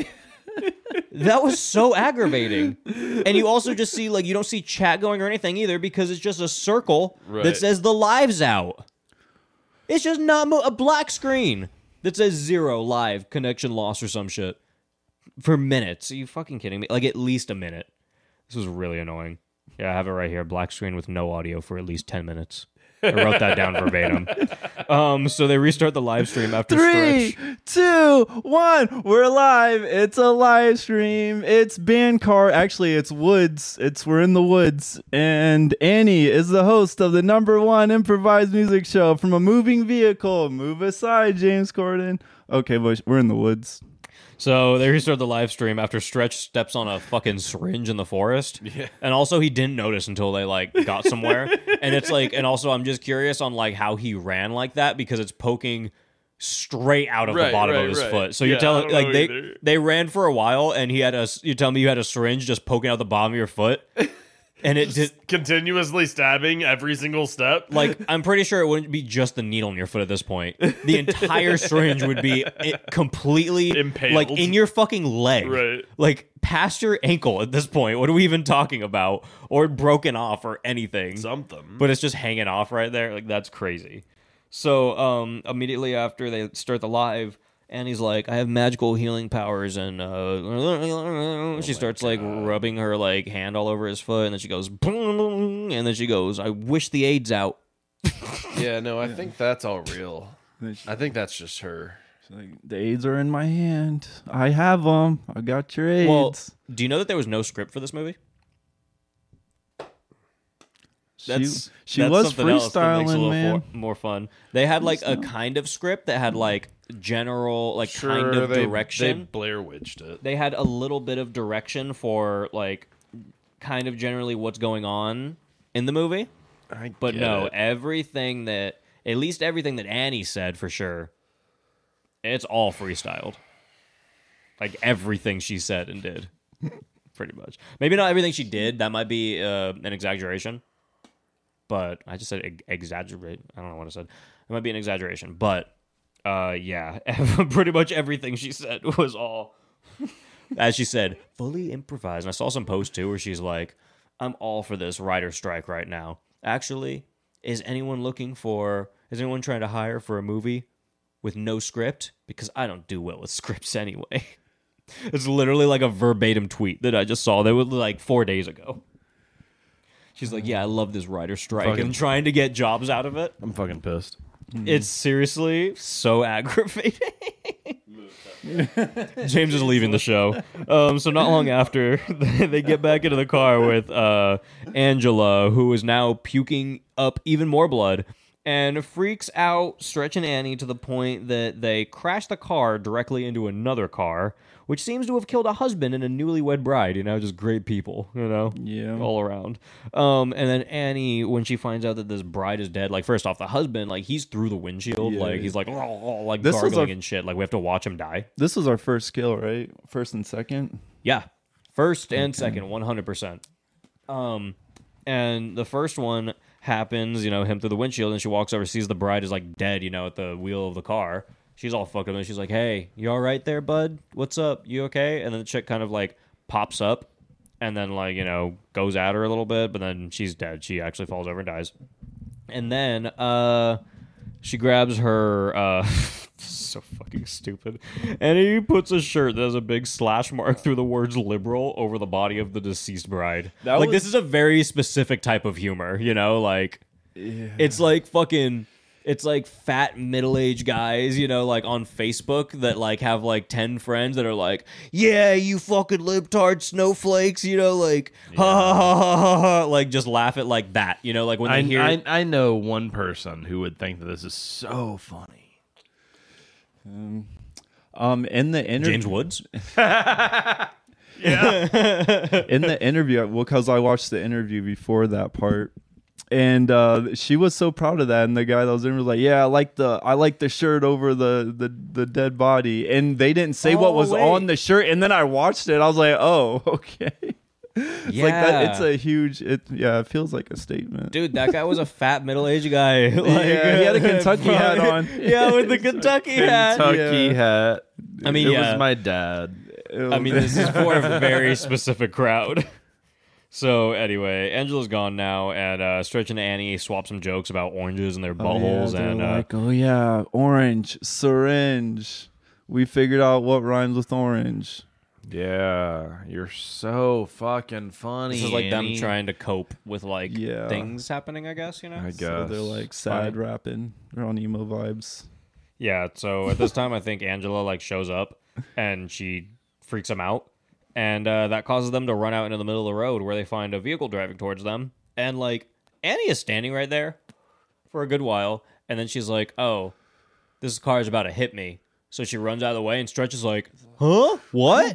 That was so aggravating. And you also just see, like, you don't see chat going or anything either because it's just a circle that Right. says the live's out. It's just not a black screen that says 0 live, connection lost or some shit for minutes. Are you fucking kidding me? Like, at least a minute. This was really annoying. Yeah, I have it right here. Black screen with no audio for at least 10 minutes. I wrote that down verbatim. So they restart the live stream after 3, Stretch. 2, 1. We're live. It's a live stream. It's band car. Actually, it's woods. We're in the woods. And Annie is the host of the #1 improvised music show from a moving vehicle. Move aside, James Corden. Okay, but we're in the woods. So they restart the live stream after Stretch steps on a fucking syringe in the forest. Yeah. And also he didn't notice until they like got somewhere. And it's like, and also I'm just curious on like how he ran like that because it's poking straight out of the bottom of his foot. So you're telling like they ran for a while and you tell me you had a syringe just poking out the bottom of your foot. And it just continuously stabbing every single step. like, I'm pretty sure it wouldn't be just the needle in your foot at this point. The entire syringe would be completely impaled, like in your fucking leg, right? Like past your ankle at this point. What are we even talking about? Or broken off or anything? Something, but it's just hanging off right there. Like that's crazy. So immediately after they start the live. And he's like, I have magical healing powers, and she starts like rubbing her like hand all over his foot, and then she goes, boom, and then she goes, I wish the AIDS out. Yeah, no, I think that's all real. I think that's just her. Like, the AIDS are in my hand. I have them. I got your AIDS. Well, do you know that there was no script for this movie? She That's was something else that makes it a freestyling, little man. more fun. They had like a kind of script that had like general like kind of direction. They Blair Witched it. They had a little bit of direction for like kind of generally what's going on in the movie. But no, everything that at least everything that Annie said for sure, it's all freestyled. Like everything she said and did, pretty much. Maybe not everything she did. That might be an exaggeration. But I just said exaggerate. I don't know what I said. It might be an exaggeration. But yeah, pretty much everything she said was all, as she said, fully improvised. And I saw some posts too where she's like, I'm all for this writer strike right now. Actually, is anyone trying to hire for a movie with no script? Because I don't do well with scripts anyway. It's literally like a verbatim tweet that I just saw. That was like 4 days ago. She's like, yeah, I love this writer strike and trying to get jobs out of it. I'm fucking pissed. It's seriously so aggravating. James is leaving the show. So not long after, they get back into the car with Angela, who is now puking up even more blood, and freaks out Stretch and Annie to the point that they crash the car directly into another car, which seems to have killed a husband and a newlywed bride, just great people, Yeah. all around. And then Annie, when she finds out that this bride is dead, like, first off, the husband, like, he's through the windshield, Yeah. like, he's like, oh, like, This was gargling and shit, like, we have to watch him die. This was our first kill, right? First and second? Yeah, first and second, 100%. And the first one happens, him through the windshield, and she walks over, sees the bride is, like, dead, at the wheel of the car. She's all fucked up, and she's like, hey, you all right there, bud? What's up? You okay? And then the chick kind of, like, pops up and then, like, goes at her a little bit, but then she's dead. She actually falls over and dies. And then she grabs her... so fucking stupid. And he puts a shirt that has a big slash mark through the words liberal over the body of the deceased bride. This is a very specific type of humor, like... Yeah. It's like fucking... It's like fat middle-aged guys, like on Facebook that like have like 10 friends that are like, yeah, you fucking libtard snowflakes, like, ha ha ha ha ha ha, like just laugh at like that, like when they hear. I know one person who would think that this is so funny. In the interview, James Woods. in the interview, because I watched the interview before that part. And she was so proud of that, and the guy that was in was like, "Yeah, I like the shirt over the dead body." And they didn't say what was on the shirt. And then I watched it. I was like, "Oh, okay." It's like that. It's a huge. It feels like a statement. Dude, that guy was a fat middle-aged guy. Like, yeah, he had a Kentucky hat on. Yeah, with the Kentucky hat. Kentucky hat. I mean, it was my dad. I mean, this is for a very specific crowd. So anyway, Angela's gone now, and Stretch and Annie swap some jokes about oranges and their buttholes, and like, oh yeah, orange syringe. We figured out what rhymes with orange. Yeah, you're so fucking funny. This is like them Annie. trying to cope with like Yeah. things happening, I guess, you know? I guess. So they're like sad rapping. They're on emo vibes. Yeah, so at this time I think Angela like shows up and she freaks them out. And that causes them to run out into the middle of the road where they find a vehicle driving towards them. And like Annie is standing right there for a good while, and then she's like, "Oh, this car is about to hit me." So she runs out of the way, and Stretch is like, "Huh? What?"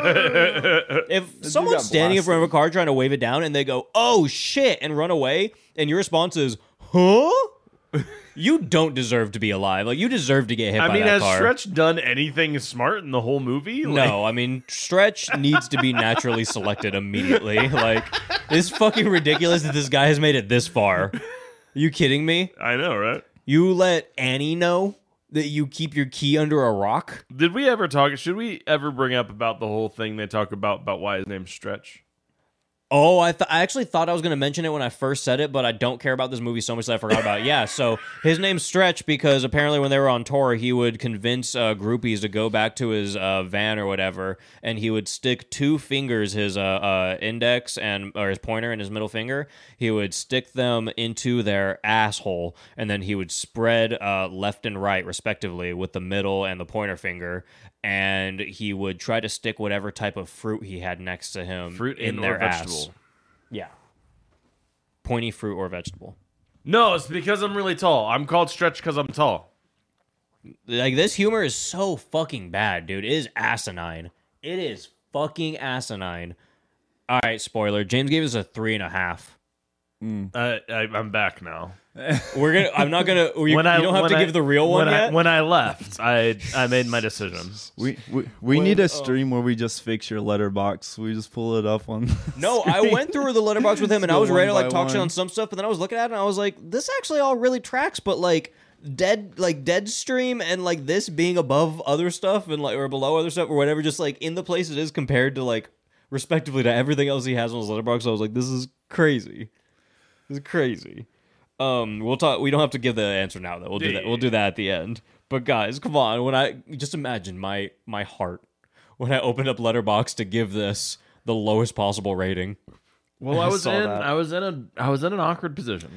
If someone's standing in front of a car trying to wave it down, and they go, "Oh shit," and run away, and your response is, "Huh?" You don't deserve to be alive. Like, you deserve to get hit by that has car. Stretch done anything smart in the whole movie? No, I mean, Stretch needs to be naturally selected immediately. Like, it's fucking ridiculous that this guy has made it this far. Are you kidding me? I know, right? You let Annie know that you keep your key under a rock? Did we ever talk? Should we ever bring up about the whole thing they talk about why his name's Stretch? Oh, I actually thought I was going to mention it when I first said it, but I don't care about this movie so much that I forgot about it. Yeah, so his name's Stretch because apparently when they were on tour, he would convince groupies to go back to his van or whatever, and he would stick two fingers, his index or his pointer and his middle finger, he would stick them into their asshole, and then he would spread left and right, respectively, with the middle and the pointer finger, and he would try to stick whatever type of fruit he had next to him Fruit in and their or vegetable. ass. Yeah. Pointy fruit or vegetable. No, it's because I'm really tall. I'm called Stretch because I'm tall. Like, this humor is so fucking bad, dude. It is asinine. It is fucking asinine. All right, spoiler. James gave us a 3.5. I'm back now. I'm not gonna. You don't have to give the real one yet. When I left, I made my decision. We need a stream where we just fix your letterbox. We just pull it up on. No, I went through the letterbox with him, and I Go was ready to one like by talk shit one. on some stuff, but then I was looking at it, and I was like, this actually all really tracks, but like dead stream and like this being above other stuff and like or below other stuff or whatever, just like in the place it is compared to like respectively to everything else he has on his letterbox. So I was like, this is crazy. This is crazy. We'll talk. We don't have to give the answer now, though. We'll do that. We'll do that at the end. But guys, come on. When I just imagine my heart when I opened up Letterboxd to give this the lowest possible rating. Well, I was saw that. I was in an awkward position.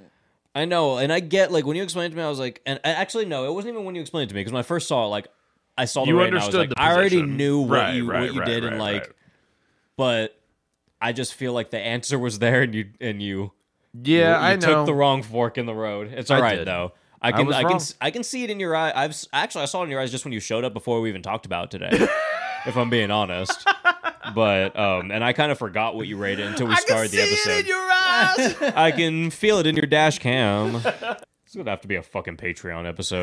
I know, and I get like when you explained it to me, I was like, and actually no, it wasn't even when you explained it to me because when I first saw it, like I saw the You rating, and I was understood like, the I already position. knew what Right, you right, did, and right, like, right. but I just feel like the answer was there, and you. Yeah, You I know. took the wrong fork in the road. It's all I right did. though. I was wrong. I can see it in your eye. I saw it in your eyes just when you showed up before we even talked about it today. If I'm being honest. But and I kind of forgot what you rated until we started the episode. It in your eyes. I can feel it in your dash cam. It's gonna have to be a fucking Patreon episode.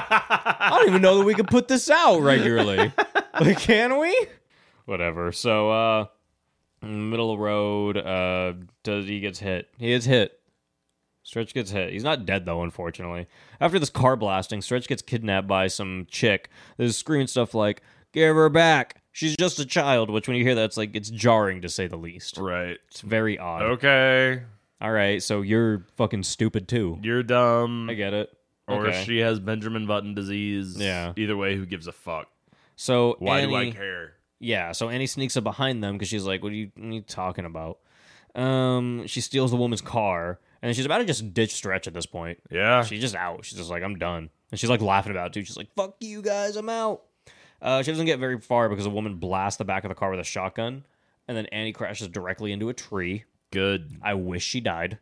I don't even know that we can put this out regularly. Like, can we? Whatever. So middle of the road, he gets hit. He gets hit. Stretch gets hit. He's not dead, though, unfortunately. After this car blasting, Stretch gets kidnapped by some chick that is screaming stuff like, "Give her back. She's just a child," which when you hear that, it's like, it's jarring to say the least. Right. It's very odd. Okay. All right, so you're fucking stupid, too. You're dumb. I get it. Or Okay. she has Benjamin Button disease. Yeah. Either way, who gives a fuck? So Why Annie, do I care? Yeah, so Annie sneaks up behind them because she's like, what are you talking about? She steals the woman's car, and she's about to just ditch Stretch at this point. Yeah. She's just out. She's just like, I'm done. And she's like laughing about it too. She's like, fuck you guys, I'm out. She doesn't get very far because a woman blasts the back of the car with a shotgun, and then Annie crashes directly into a tree. Good. I wish she died.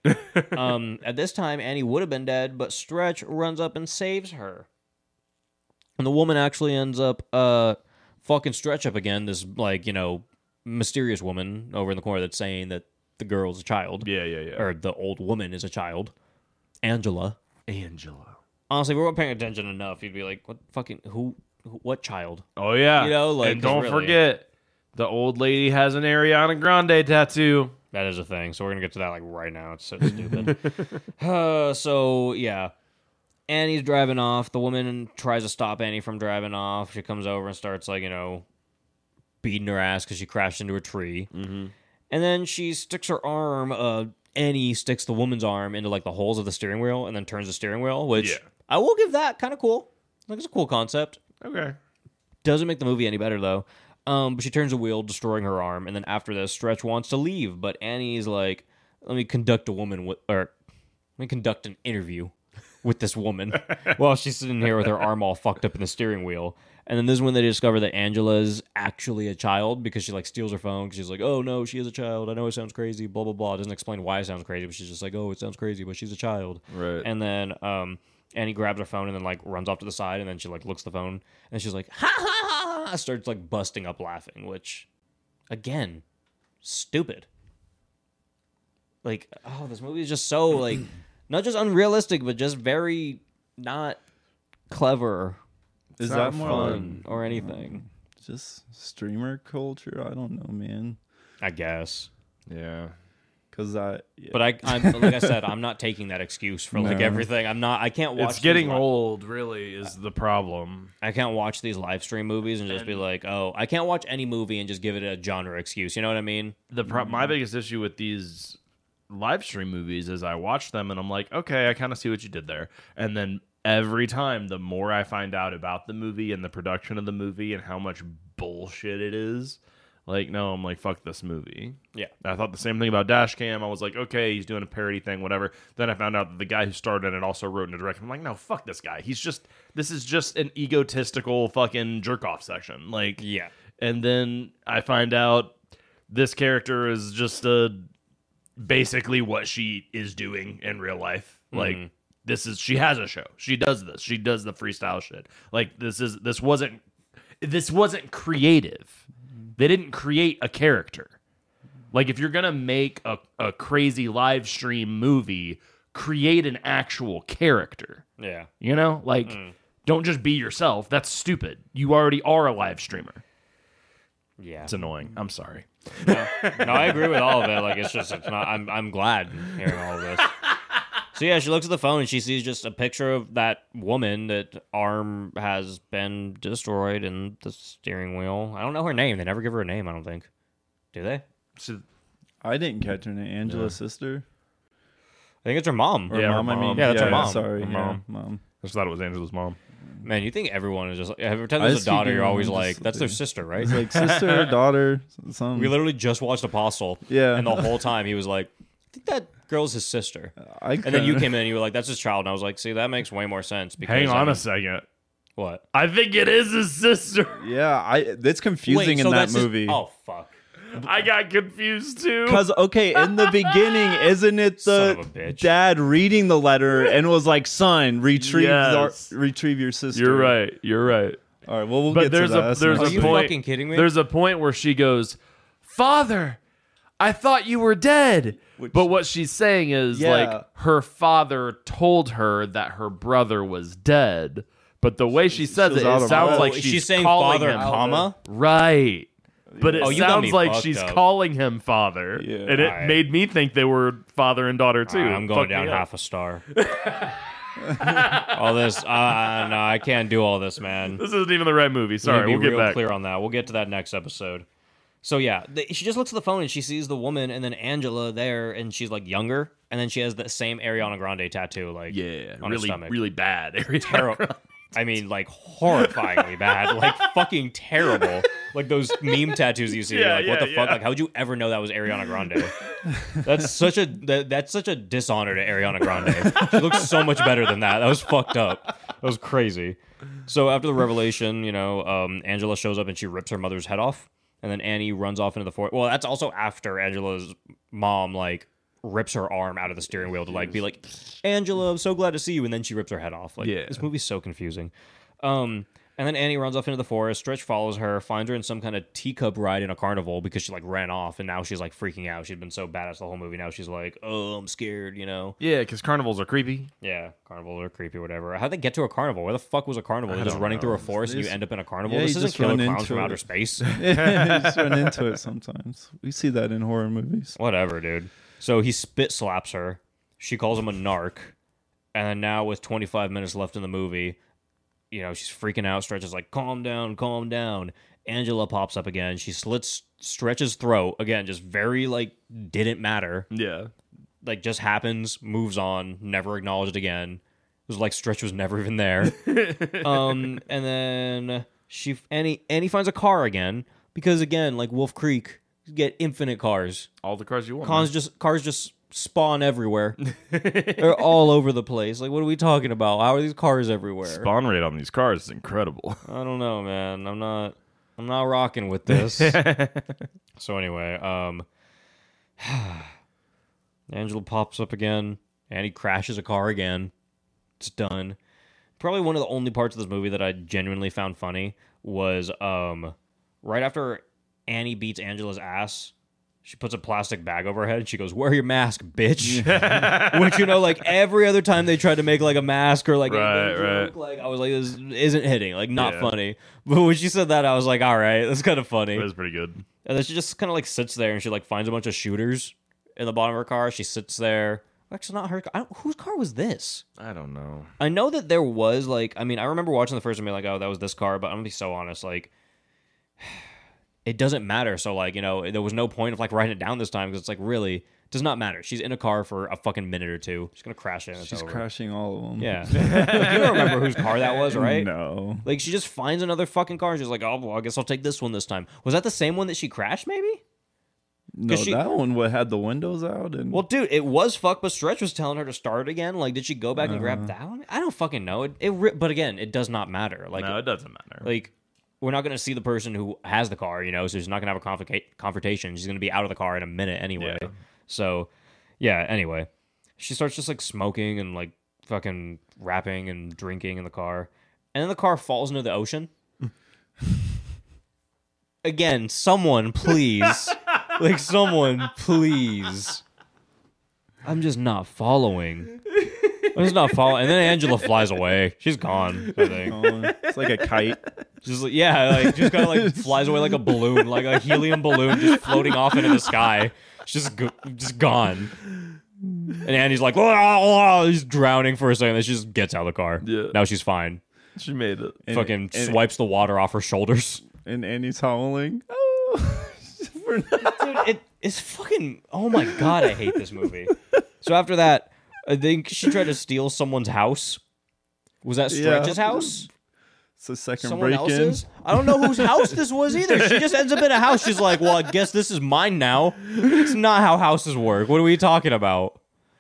At this time, Annie would have been dead, but Stretch runs up and saves her. And the woman actually ends up fucking Stretch up again, this, like, you know, mysterious woman over in the corner that's saying that the girl's a child. Yeah. Or the old woman is a child. Angela. Angela. Honestly, if we weren't paying attention enough, you'd be like, what fucking, what child? Oh, yeah. You know, like, and don't 'cause really- forget, the old lady has an Ariana Grande tattoo. That is a thing. So we're going to get to that, like, right now. It's so stupid. So, yeah. Annie's driving off. The woman tries to stop Annie from driving off. She comes over and starts, like, you know, beating her ass because she crashed into a tree. Mm-hmm. And then she sticks her arm, Annie sticks the woman's arm into, like, the holes of the steering wheel and then turns the steering wheel, which Yeah. I will give that kind of cool. Like, it's a cool concept. Okay. Doesn't make the movie any better, though. But she turns the wheel, destroying her arm. And then after this, Stretch wants to leave, but Annie's like, let me conduct an interview with this woman while she's sitting here with her arm all fucked up in the steering wheel. And then this is when they discover that Angela's actually a child because she like steals her phone because she's like, oh no, she is a child. I know it sounds crazy, blah, blah, blah. It doesn't explain why it sounds crazy, but she's just like, oh, it sounds crazy, but she's a child. Right. And then Annie grabs her phone and then like runs off to the side and then she like looks at the phone and she's like, ha ha ha ha, starts like busting up laughing, which again, stupid. Like, oh, this movie is just so like not just unrealistic, but just very not clever. Is Not that more fun or anything? just streamer culture? I don't know, man. I guess. Yeah. Because But I'm like I said, I'm not taking that excuse for like No. everything. I can't watch. It's getting these old, really, is the problem. I can't watch these live stream movies and just be like, oh, I can't watch any movie and just give it a genre excuse. You know what I mean? My biggest issue with these live stream movies is I watch them and I'm like, okay, I kind of see what you did there. And then every time, the more I find out about the movie and the production of the movie and how much bullshit it is, like, no, I'm like, fuck this movie. Yeah. I thought the same thing about Dashcam. I was like, okay, he's doing a parody thing, whatever. Then I found out that the guy who starred in it also wrote and directed. I'm like, no, fuck this guy. This is just an egotistical fucking jerk-off section. Like, Yeah. and then I find out this character is just basically what she is doing in real life. Like, she has a show. She does this. She does the freestyle shit. Like, this wasn't creative. They didn't create a character. Like, if you're gonna make a crazy live stream movie, create an actual character. Yeah. You know? Like, don't just be yourself. That's stupid. You already are a live streamer. Yeah. It's annoying. I'm sorry. No, I agree with all of it. Like, it's not. I'm glad hearing all of this. So yeah, she looks at the phone and she sees just a picture of that woman that arm has been destroyed in the steering wheel. I don't know her name. They never give her a name. I don't think. Do they? I didn't catch her name. Angela's sister? I think it's her mom. Or Yeah, her mom, I mean. mom. Yeah, that's her mom. Sorry. Her yeah, mom. mom. I just thought it was Angela's mom. Man, you think everyone is just like, every time I there's a just keep daughter, you're doing always just- like, that's their sister, right? It's like sister, daughter, something. We literally just watched Apostle. Yeah. And the whole time he was like, I think that girl's his sister. And And then you came in and you were like, that's his child. And I was like, see, that makes way more sense. Because, Hang I on mean, a second. What? I think it is his sister. Yeah, it's confusing in that that's his- movie. Oh, fuck. I got confused too. Because, okay, in the beginning, isn't it Son the of a bitch. dad reading the letter and was like, son, retrieve Yes. retrieve your sister? You're right. You're right. All right, well, we'll But get there's to that. a That's there's next Are a you week. point. fucking kidding me? There's a point where she goes, "Father, I thought you were dead." But what she's saying is Yeah. like her father told her that her brother was dead. But the way she says was it, out it of sounds breath. like She's she's saying calling father, him comma? right. But it Oh, you got me sounds like fucked she's up. calling him father, Yeah. and it Alright. made me think they were father and daughter too. I'm going Fucked me down up. half a star. All this, no, I can't do all this, man. This isn't even the right movie. Sorry, Let me we'll be get real back. clear on that. We'll get to that next episode. So yeah, she just looks at the phone and she sees the woman and then Angela there, and she's like younger, and then she has the same Ariana Grande tattoo, like Yeah, on her really, stomach. really bad. Ariana Terrible. Grande. I mean, like horrifyingly bad, like fucking terrible. Like those meme tattoos you see. Yeah, You're like, what the yeah, fuck? yeah. Like, how'd you ever know that was Ariana Grande? That's such a dishonor to Ariana Grande. She looks so much better than that. That was fucked up. That was crazy. So after the revelation, Angela shows up and she rips her mother's head off, and then Annie runs off into the forest. Well, that's also after Angela's mom like rips her arm out of the steering wheel to like be like, Angela, I'm so glad to see you, and then she rips her head off. Like, Yeah. this movie's so confusing. And then Annie runs off into the forest. Stretch follows her, finds her in some kind of teacup ride in a carnival because she like ran off, and now she's like freaking out. She'd been so badass the whole movie. Now she's like, oh, I'm scared, Yeah, because carnivals are creepy. Yeah, carnivals are creepy, whatever. How'd they get to a carnival? Where the fuck was a carnival? They're just don't running know. through a forest and you Just- end up in a carnival? yeah, This you isn't just Killer run Clowns into from it. Outer Space. Yeah, you just run into it sometimes. We see that in horror movies. Whatever, dude. So he spit slaps her. She calls him a narc. And then now with 25 minutes left in the movie, she's freaking out. Stretch is like, calm down, calm down. Angela pops up again. She slits Stretch's throat. Again, just very, like, didn't matter. Yeah. Like, just happens, moves on, never acknowledged again. It was like Stretch was never even there. And then Annie finds a car again. because again, like Wolf Creek, you get infinite cars. All the cars you want. Cars just spawn everywhere. They're all over the place. Like, what are we talking about? How are these cars everywhere? Spawn rate on these cars is incredible. I don't know, man. I'm not rocking with this. So anyway, Angela pops up again, and he crashes a car again. It's done. Probably one of the only parts of this movie that I genuinely found funny was right after Annie beats Angela's ass, she puts a plastic bag over her head and she goes, "Wear your mask, bitch." Which, you know, like every other time they tried to make like a mask or like a joke, like I was like, this isn't hitting, like not funny. But when she said that, I was like, all right, that's kind of funny. It was pretty good. And then she just kind of like sits there and she like finds a bunch of shooters in the bottom of her car. She sits there. Actually, not her car. Whose car was this? I don't know. I know that there was like, I mean, I remember watching the first one and being like, oh, that was this car. But I'm gonna be so honest, like, it doesn't matter. So like, you know, there was no point of like writing it down this time because it's like really it does not matter. She's in a car for a fucking minute or two. She's gonna crash it. And She's it's over. crashing all of them. Yeah. Like, you don't remember whose car that was, right? No. Like she just finds another fucking car. And she's like, oh, well, I guess I'll take this one this time. Was that the same one that she crashed? Maybe. No, that one had the windows out. And Well, dude, it was fucked, but Stretch was telling her to start again. Like, did she go back and grab that one? I don't fucking know. But again, it does not matter. Like, No, it doesn't matter. like we're not going to see the person who has the car, you know, so she's not going to have a confrontation. She's going to be out of the car in a minute anyway. Yeah. So, yeah, anyway. She starts just, like, smoking and, like, fucking rapping and drinking in the car. And then the car falls into the ocean. Again, someone, please. Like, someone, please. I'm just not following. I'm just not following. And then Angela flies away. She's gone, I think. it's like a kite. Just like, yeah, like just kind of like flies away like a balloon, like a helium balloon, just floating off into the sky. She's just gone. And Andy's like, oh, he's drowning for a second. Then she just gets out of the car. Yeah. Now she's fine. She made it. Fucking swipes the water off her shoulders. And Annie's howling. Oh, Dude, it's fucking. Oh my god, I hate this movie. So after that, I think she tried to steal someone's house. Was that Stretch's house? It's a second Someone break-in. else's? I don't know whose house this was either. She just ends up in a house. She's like, well, I guess this is mine now. It's not how houses work. What are we talking about?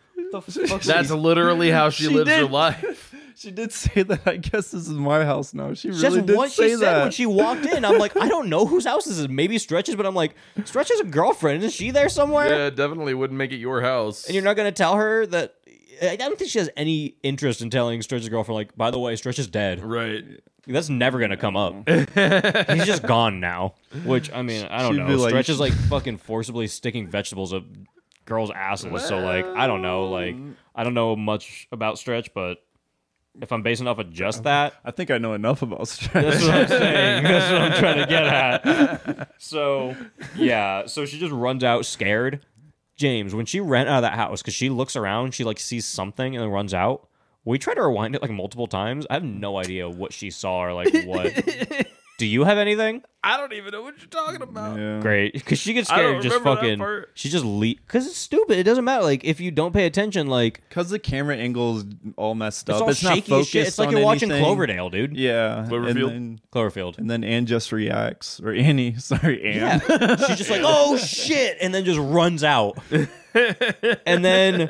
That's literally how she lives her did. life. She did say that. I guess this is my house now. She Just really did what say she that. said when she walked in. I'm like, I don't know whose house this is. Maybe Stretch's, but I'm like, Stretch has a girlfriend. Is she there somewhere? Yeah, definitely wouldn't make it your house. And you're not going to tell her that. I don't think she has any interest in telling Stretch's girlfriend, like, by the way, Stretch is dead. Right. That's never going to come up. He's just gone now. Which, I mean, I don't She'd know. be like- Stretch is like fucking forcibly sticking vegetables up girls' asses. So, like, I don't know. Like, I don't know much about Stretch, but if I'm basing off of just that, I think I know enough about Stretch. that's what I'm saying. That's what I'm trying to get at. So, yeah. So she just runs out scared. James, when she ran out of that house, because she looks around, she like sees something and then runs out. We tried to rewind it like multiple times. I have no idea what she saw or like what. Do you have anything? I don't even know what you're talking about. Yeah. Great, because she gets I don't scared. Just remember that fucking. part. She just leave because it's stupid. It doesn't matter. Like if you don't pay attention, like Because the camera angle's all messed it's up. all It's not shaky as focused shit. It's like on you're watching anything. Cloverdale, dude. Yeah. Cloverfield? Cloverfield. And then Anne just reacts. Or Annie. Sorry, Anne. Yeah, she's just like, oh shit, and then just runs out. and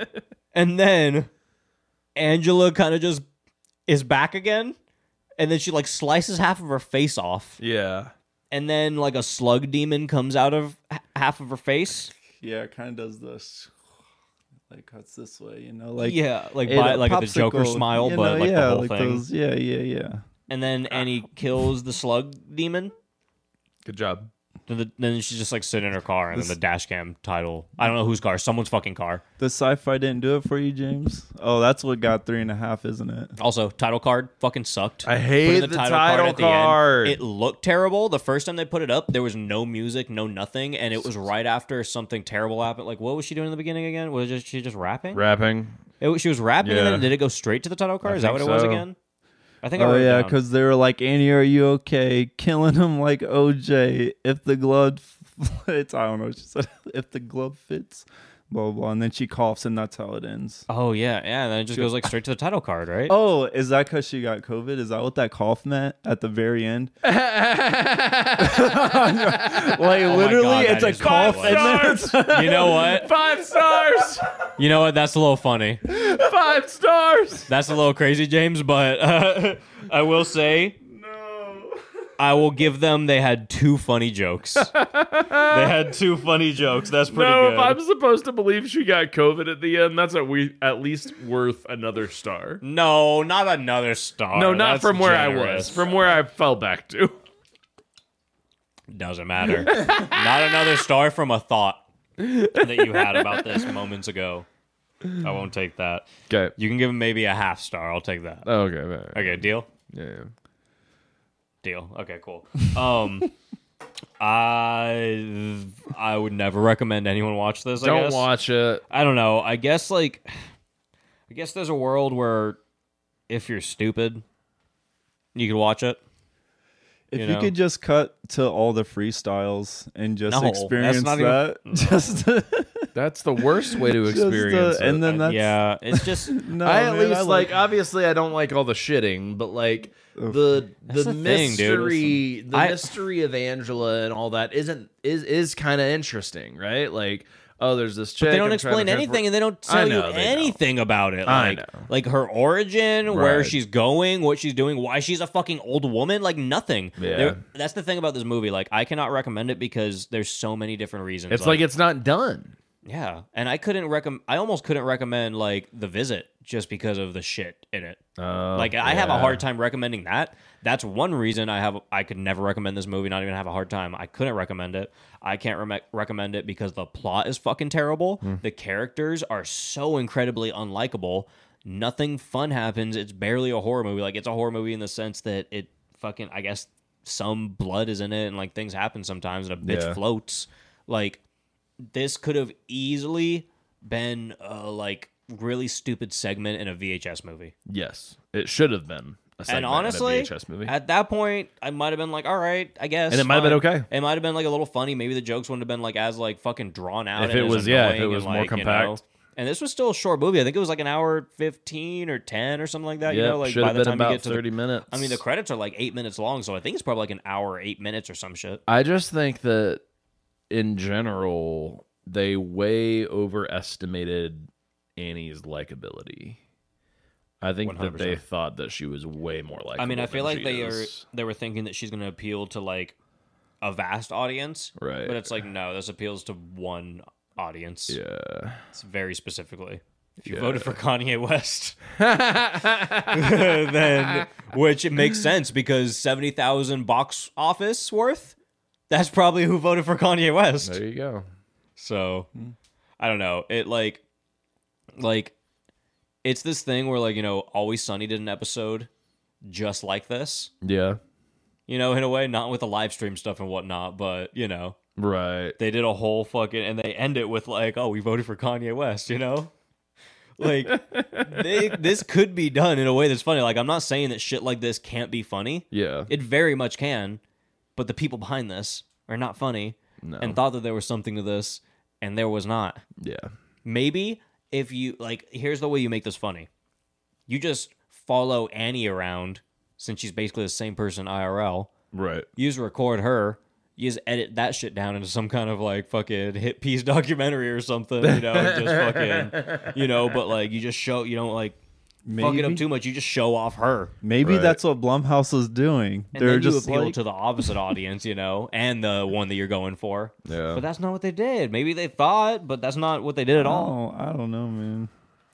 then Angela kind of just is back again, and then she like slices half of her face off, Yeah. and then like a slug demon comes out of half of her face. Yeah, it kind of does this. Like cuts this way, you know, like Yeah, like it- by, a like the Joker popsicle, smile, you but know, like yeah, the whole like thing. those, yeah. And then Annie kills the slug demon. Good job. Then she's just like sitting in her car, and then the dash cam title. I don't know whose car. Someone's fucking car. The sci-fi didn't do it for you, James. Oh, that's what got 3.5, isn't it? Also, title card fucking sucked. I hate Putting the title at the card. end, it looked terrible. The first time they put it up, there was no music, no nothing, and it was right after something terrible happened. Like, what was she doing in the beginning again? Was she just rapping? Rapping. She was rapping, and Yeah. then did it go straight to the title card? I Is that what think it was so. again? I think I Oh wrote it yeah, down. because they were like, Annie, are you okay? Killing him like OJ. If the glove fits, I don't know. She said, if the glove fits, blah, blah, blah. And then she coughs, and that's how it ends. Oh yeah, and then it just goes like straight to the title card, right? Oh, is that because she got COVID? Is that what that cough meant at the very end? Like, literally, God, it's that a is cough. what it And then You know what? 5 stars. You know what? That's a little funny. 5 stars. That's a little crazy, James, but I will say, I will give them. They had 2 funny jokes. They had 2 funny jokes. That's pretty No, good. if I'm supposed to believe she got COVID at the end, that's at least worth another star. No, not another star. No, not That's from where I generous. was. From where I fell back to. Doesn't matter. Not another star from a thought that you had about this moments ago. I won't take that. Okay. You can give him maybe a half star. I'll take that. Okay. Right. Okay, deal? Yeah. Deal. Okay, cool. I would never recommend anyone watch this. I Don't guess. watch it. I don't know. I guess there's a world where if you're stupid, you could watch it. if you know? could just cut to all the freestyles and just No, experience that's not that, just That's the worst way to just, experience it. and then that's Yeah, it's just no. I at man, least like obviously I don't like all the shitting, but like the That's the thing, dude. mystery I- mystery of Angela and all that is kind of interesting, right? Like, oh, there's this chick. they don't I'm trying explain to anything, and they don't I tell know, you they anything about it. I Like, know. like her origin, where Right. she's going, what she's doing, why she's a fucking old woman. Like nothing. Yeah. That's the thing about this movie. Like I cannot recommend it because there's so many different reasons. It's like it's not done. yeah, and I couldn't recommend. I almost couldn't recommend like The Visit just because of the shit in it. Like I have a hard time recommending that. That's one reason I could never recommend this movie. Not even have a hard time. I couldn't recommend it. I can't recommend it because the plot is fucking terrible. The characters are so incredibly unlikable. Nothing fun happens. It's barely a horror movie. Like it's a horror movie in the sense that it fucking, I guess, some blood is in it and like things happen sometimes and a bitch Yeah. floats. Like this could have easily been like really stupid segment in a VHS movie. Yes, it should have been a segment And honestly, in a VHS movie. at that point, I might have been like, all right, I guess. And it might have been fine. okay. It might have been like a little funny. Maybe the jokes wouldn't have been like as like fucking drawn out. If and it as was- yeah, if it annoying was and, more like, you compact. know. And this was still a short movie. I think it was like an hour 15 or 10 or something like that. You Yeah, know, like should by have the been time about you get to 30 the, minutes. I mean, the credits are like 8 minutes long, so I think it's probably like an hour 8 minutes or some shit. I just think that in general they way overestimated Annie's likability. I think that they 100%. thought that she was way more likable. I mean, I feel than like she they were thinking that she's going to appeal to like a vast audience, Right. But it's like no, this appeals to one audience. Yeah. It's very specifically. If you voted for Kanye West, then which it makes sense because 70,000 box office worth. That's probably who voted for Kanye West. There you go. So I don't know. It like it's this thing where like, you know, Always Sunny did an episode just like this. Yeah. You know, in a way, not with the live stream stuff and whatnot, but you know, Right. they did a whole fucking and they end it with like, oh, we voted for Kanye West, you know? Like this could be done in a way that's funny. Like I'm not saying that shit like this can't be funny. Yeah. It very much can, but the people behind this are not funny No. and thought that there was something to this and there was not. Yeah. Maybe if you like here's the way you make this funny. You just follow Annie around since she's basically the same person IRL. Right. You just record her. You just edit that shit down into some kind of like fucking hit piece documentary or something, you know, and just fucking, you know, but like you just show, you don't like fuck it up too much. You just show off her. Maybe Right. that's what Blumhouse is doing. And They're then you just appeal like, to the opposite audience, you know, and the one that you're going for. Yeah. But that's not what they did. Maybe they thought, but that's not what they did at all. oh, I don't know, man.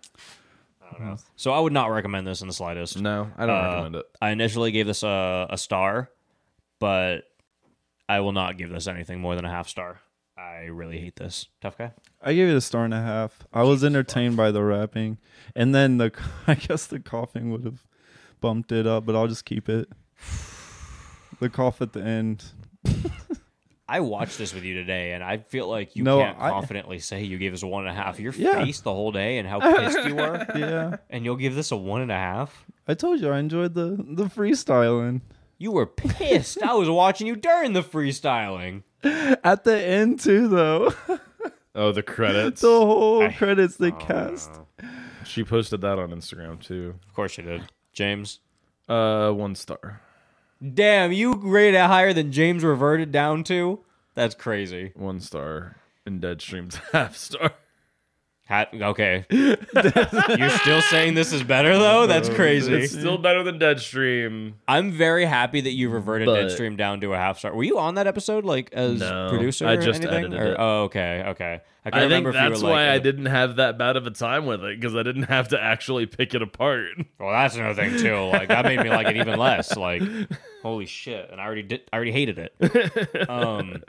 So I would not recommend this in the slightest. No, I don't recommend it. I initially gave this a star, but I will not give this anything more than a half star. I really hate this. Tough guy? I gave it a star and a half. I was entertained by the rapping, and then I guess the coughing would have bumped it up, but I'll just keep it. The cough at the end. I watched this with you today, and I feel like you No, can't I- confidently say you gave this a 1.5. Your Yeah. face the whole day and how pissed you were, Yeah, and you'll give this a 1.5. I told you I enjoyed the freestyling You were pissed. I was watching you during the freestyling. at the end too, though. Oh, the credits. The whole credits they cast. She posted that on Instagram too. Of course you did. James. 1 star. Damn, you rated it higher than James reverted down to? That's crazy. 1 star. And Deadstream's half star. Okay. You're still saying this is better, though? That's crazy. It's still better than Deadstream. I'm very happy that you reverted But- Deadstream down to a half star. Were you on that episode, like, as No, producer I or just anything? edited it. Oh, okay. I can't I think remember if you that's were, like, why I didn't have that bad of a time with it, because I didn't have to actually pick it apart. Well, that's another thing, too. Like, that made me like it even less. Like, holy shit. And I already hated it.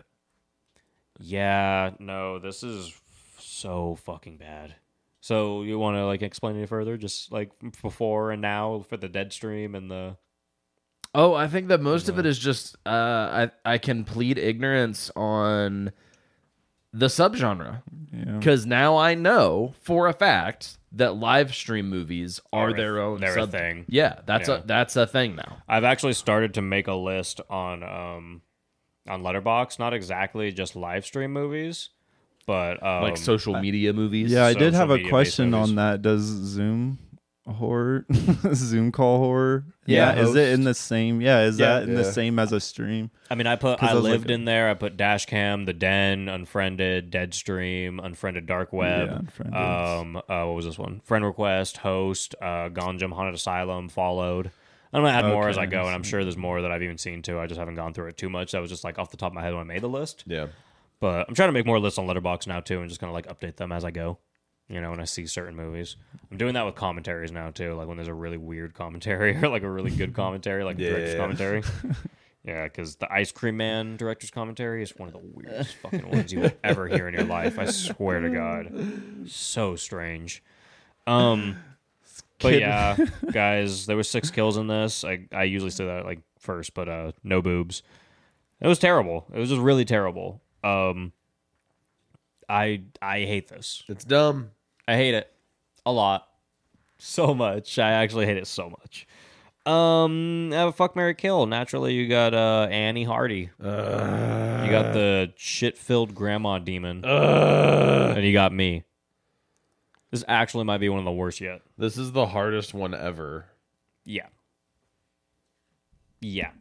Yeah, no, this is so fucking bad. So you want to like explain any further, just like before and now for the Deadstream and the? Oh, I think that most of it is just I can plead ignorance on the subgenre Yeah. because now I know for a fact that live stream movies are their own they're a thing. Yeah, that's Yeah. that's a thing now. I've actually started to make a list on Letterboxd, not exactly just live stream movies, but Like social media movies. Yeah, I did social have a media-based question movies. on that. Does Zoom horror, Zoom call horror? Yeah, is it in host. the same? Yeah, is Yeah. that in the same as a stream? I mean, I 'Cause I I was lived like- in there. I put Dashcam, The Den, Unfriended, Deadstream, Unfriended Dark Web. Yeah, Unfriended. What was this one? Friend Request, Host, Gonjam, Haunted Asylum, Followed. I'm gonna add more as I Okay, go, and I'm sure there's more that I've even seen too. I just haven't gone through it too much. That was just like off the top of my head when I made the list. Yeah. But I'm trying to make more lists on Letterboxd now too, and just kind of like update them as I go. You know, when I see certain movies, I'm doing that with commentaries now too. Like when there's a really weird commentary or like a really good commentary, like a director's commentary. Yeah, because the Ice Cream Man director's commentary is one of the weirdest fucking ones you will ever hear in your life. I swear to God, so strange. But yeah, guys, there was 6 kills in this. I usually say that like first, but no boobs. It was terrible. It was just really terrible. I hate this. It's dumb. I hate it a lot, so much. I actually hate it so much. Fuck, marry, kill. Naturally, you got Annie Hardy. You got the shit-filled grandma demon, and you got me. This actually might be one of the worst yet. This is the hardest one ever. Yeah. Yeah.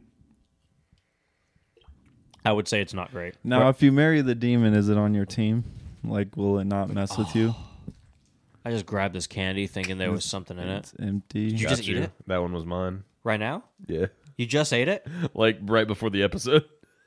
I would say it's not great. Now, if you marry the demon, is it on your team? Like, will it not mess with you? I just grabbed this candy thinking there was something in it. It's empty. You just eat it That one was mine. right now? Yeah. You just ate it? Like right before the episode.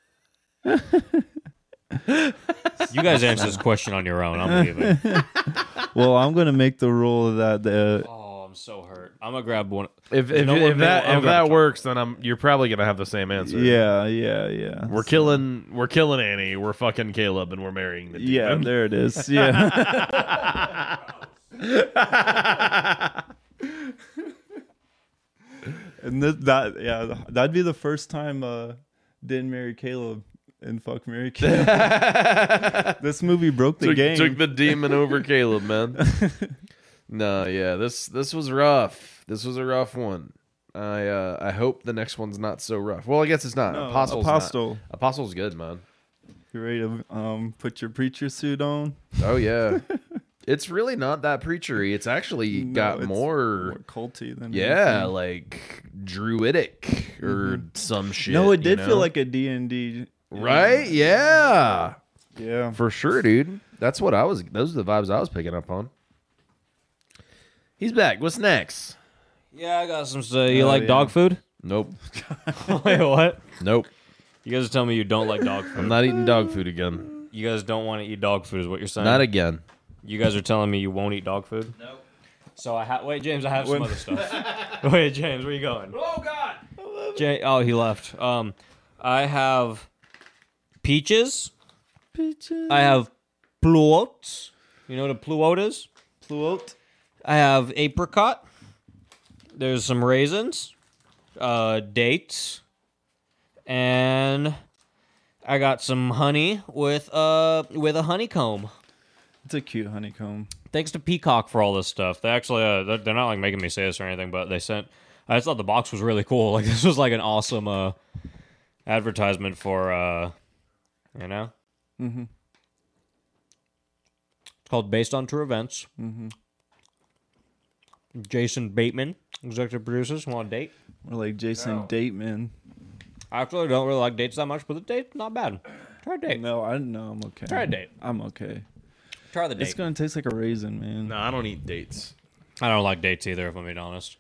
You guys answer this question on your own. I'm leaving. Well, I'm gonna make the rule that the Oh, I'm so hurt. I'm gonna grab one. If You know what, maybe I'll grab a that chocolate. works, then you're probably gonna have the same answer. yeah. We're killing Annie. We're fucking Caleb, and we're marrying the demon. Yeah, there it is. Yeah. And that'd be the first time didn't marry Caleb and fuck marry Caleb. This movie broke the game. Took the demon over Caleb, man. No, yeah, this was rough. This was a rough one. I hope the next one's not so rough. Well, I guess it's not. No, Apostle's Apostle. not. Apostle's good, man. You ready to put your preacher suit on? Oh yeah. It's really not that preachery. It's actually No, got it's more culty than yeah, anything. like druidic or some shit. No, it did you feel know? like a D&D. right? Yeah. Yeah. For sure, dude. That's what I was those are the vibes I was picking up on. He's back. What's next? Yeah, I got some. You Oh, like yeah. dog food? Nope. Wait, what? Nope. You guys are telling me you don't like dog I'm food. not eating dog food again. You guys don't want to eat dog food, is what you're saying? Not again. You guys are telling me you won't eat dog food? No. So wait, James, I have some other stuff. Wait, James, where you going? Oh God. Oh, he left. I have peaches. Peaches. I have pluots. You know what a pluot is? Pluote. I have apricot. There's some raisins, dates, and I got some honey with a honeycomb. It's a cute honeycomb. Thanks to Peacock for all this stuff. They actually they're not like making me say this or anything, but they sent. I just thought the box was really cool. Like this was like an awesome advertisement for you know. Mm-hmm. called Based on True Events. Mm-hmm. Jason Bateman, executive producers. Want a date? Or like Jason Dateman. I actually don't really like dates that much, but the date's not bad. Try a date. No, I'm okay. Try a date. I'm okay. Try the date. It's gonna taste like a raisin, man. No, I don't eat dates. I don't like dates either, if I'm being honest.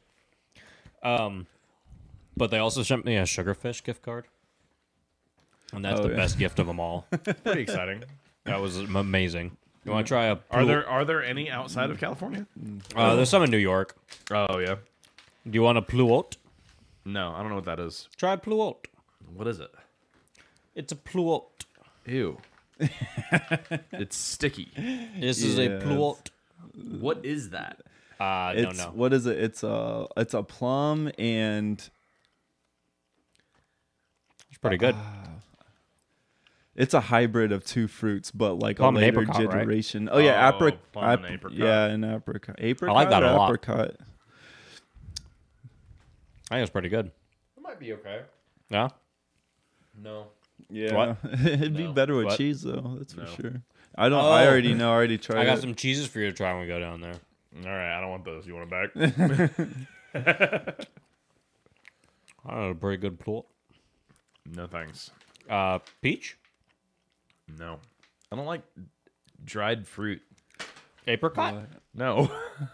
But they also sent me a Sugarfish gift card. And that's the best gift of them all. Pretty exciting. That was amazing. You want to try a... Are there any outside of California? There's some in New York. Oh yeah. Do you want a Pluot? No, I don't know what that is. Try Pluot. What is it? It's a Pluot. Ew. It's sticky. This is a Pluot. What is that? I don't know. What is it? It's a plum and It's pretty good. it's a hybrid of two fruits, but like Plum a and later apricot, right? generation. Oh yeah, plum and apricot. Yeah, an apricot. Apricot. I like that or a lot. Apricot. I think it's pretty good. It might be okay. Yeah? No. Yeah, What? it'd be better with What? cheese though. That's for No. sure. I don't. I already know. I already tried. I got it. some cheeses for you to try when we go down there. All right, I don't want those. You want them back? I had a pretty good Pluot. No thanks. Peach? No. I don't like dried fruit. Apricot? No.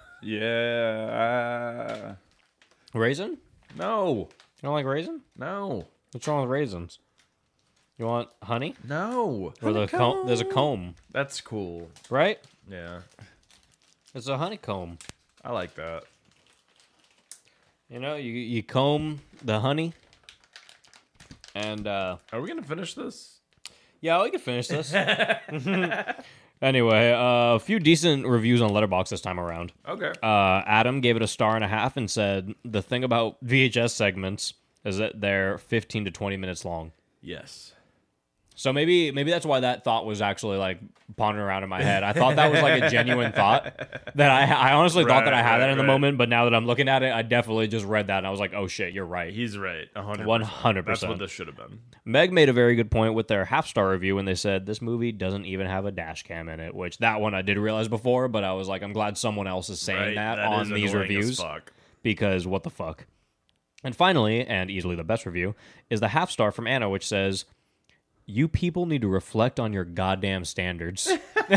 Yeah. Raisin? No. You don't like raisin? No. What's wrong with raisins? You want honey? No. Or there's a comb, That's cool. right? Yeah. It's a honeycomb. I like that. You know, you comb the honey. And, Are we going to finish this? yeah, we can finish this. Anyway, a few decent reviews on Letterboxd this time around. Okay. Adam gave it a 1.5 and said, the thing about VHS segments is that they're 15 to 20 minutes long. Yes. So maybe that's why that thought was actually like pondering around in my head. I thought that was like a genuine thought. That I honestly thought that I had that in the moment, but now that I'm looking at it, I definitely just read that and I was like, oh shit, you're right. He's right. 100%. 100%. That's what this should have been. Meg made a very good point with their half-star review when they said this movie doesn't even have a dash cam in it, which that one I did realize before, but I was like, I'm glad someone else is saying Right? that That on is these annoying as reviews fuck. because what the fuck. And finally, and easily the best review, is the half-star from Anna, which says, you people need to reflect on your goddamn standards.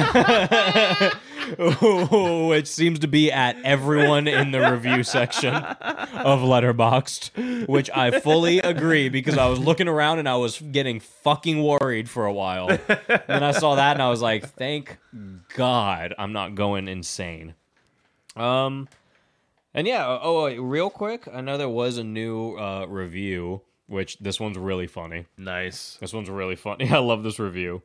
Which seems to be at everyone in the review section of Letterboxd, which I fully agree because I was looking around and I was getting fucking worried for a while. Then I saw that and I was like, thank God I'm not going insane. And yeah, real quick, I know there was a new review, which this one's really funny. Nice. This one's really funny. I love this review.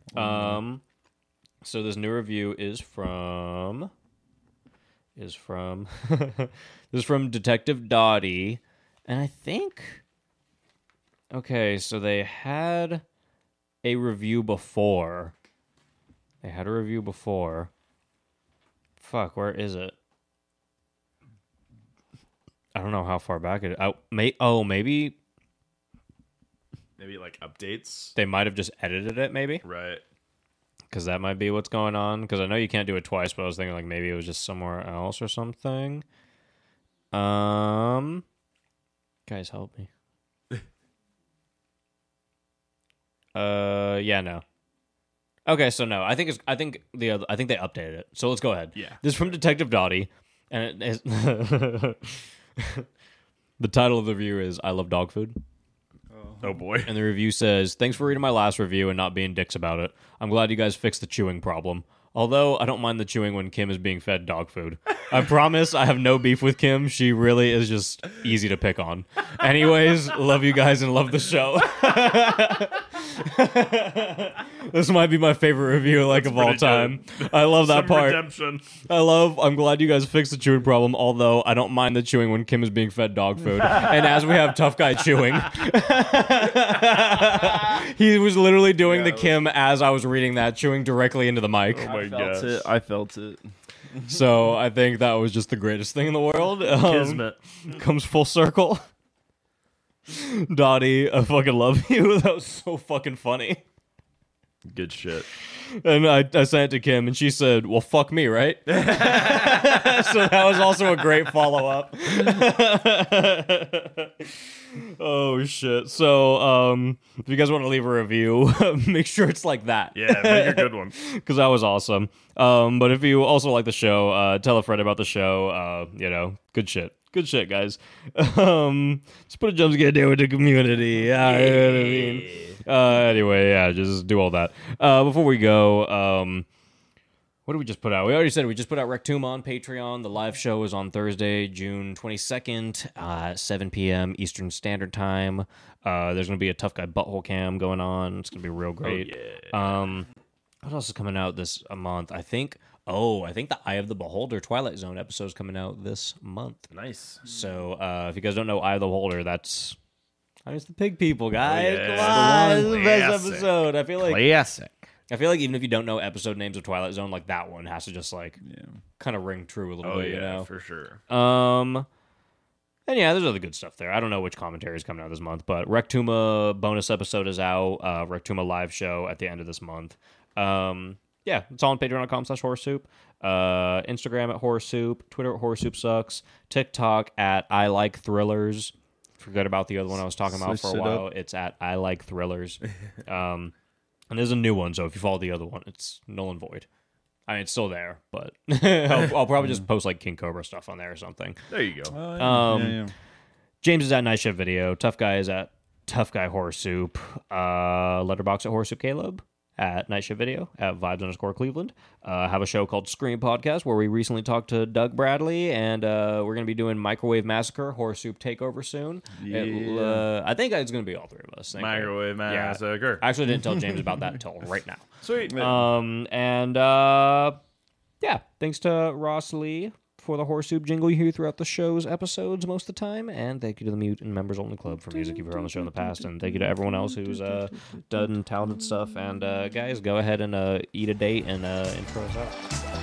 So this new review is from this is from Detective Dottie, and I think okay, so they had a review before. Fuck, where is it? I don't know how far back it is. Maybe Maybe like updates. they might have just edited it, maybe. Right. Because that might be what's going on. Because I know you can't do it twice, but I was thinking like maybe it was just somewhere else or something. Guys, help me. Yeah, no. Okay, so no. I think they updated it. So let's go ahead. Yeah. This is from Detective Dottie, and it is the title of the review is "I Love Dog Food." Oh boy. And the review says, thanks for reading my last review and not being dicks about it. I'm glad you guys fixed the chewing problem. Although, I don't mind the chewing when Kim is being fed dog food. I promise I have no beef with Kim. She really is just easy to pick on. Anyways, love you guys and love the show. This might be my favorite review of all time. I love that Some part. redemption. I'm glad you guys fixed the chewing problem, although I don't mind the chewing when Kim is being fed dog food. And as we have Tough Guy chewing, he was literally doing the Kim as I was reading that, chewing directly into the mic. Oh my Felt gosh. it. I felt it. So I think that was just the greatest thing in the world. Kismet. Comes full circle. Dottie, I fucking love you. That was so fucking funny. Good shit. And I sent it to Kim, and she said, "Well, fuck me, right?" So that was also a great follow-up. Oh, shit. So, if you guys want to leave a review, make sure it's like that. Yeah, make a good one. Because that was awesome. But if you also like the show, tell a friend about the show. Good shit. Good shit, guys. Just put a jump scare down with the community. Yeah, you know what I mean? Anyway, yeah, just do all that. Before we go, what did we just put out? We already said we just put out Rectum on Patreon. The live show is on Thursday, June 22nd, 7 p.m. Eastern Standard Time. There's going to be a Tough Guy Butthole Cam going on. It's going to be real great. Oh, yeah. What else is coming out this month? I think the Eye of the Beholder Twilight Zone episode is coming out this month. Nice. So if you guys don't know Eye of the Beholder, it's the pig people, guys. yeah. Come on, The it's one. the best Classic. episode. Classic. I feel like even if you don't know episode names of Twilight Zone, like that one has to just kind of ring true a little Oh bit, yeah, you know? for sure. And yeah, there's other good stuff there. I don't know which commentary is coming out this month, but Rectuma bonus episode is out. Rectuma live show at the end of this month. Yeah, it's all on patreon.com/horrorsoup. Instagram at horrorsoup. Twitter at horrorsoup TikTok at I like thrillers. Forget about the other one I was talking about for a while. It's at I like thrillers. And there's a new one, so if you follow the other one, it's null and void. I mean, it's still there, but I'll probably just post like King Cobra stuff on there or something. There you go. Yeah. James is at Night Shift Video. Tough Guy is at Tough Guy Horror Soup. Letterbox at Horror Soup Caleb. At Night Shift Video. At Vibes_Cleveland. Have a show called Scream Podcast where we recently talked to Doug Bradley, and we're going to be doing Microwave Massacre Horror Soup Takeover soon. Yeah. I think it's going to be all three of us. Microwave Massacre. I actually didn't tell James about that until right now. Sweet. Yeah, thanks to Ross Lee for the Horror Soup jingle you hear throughout the show's episodes most of the time, and thank you to the Mute and Members Only Club for music you've heard on the show in the past, and thank you to everyone else who's done talented stuff. And guys, go ahead and eat a date and intro us out.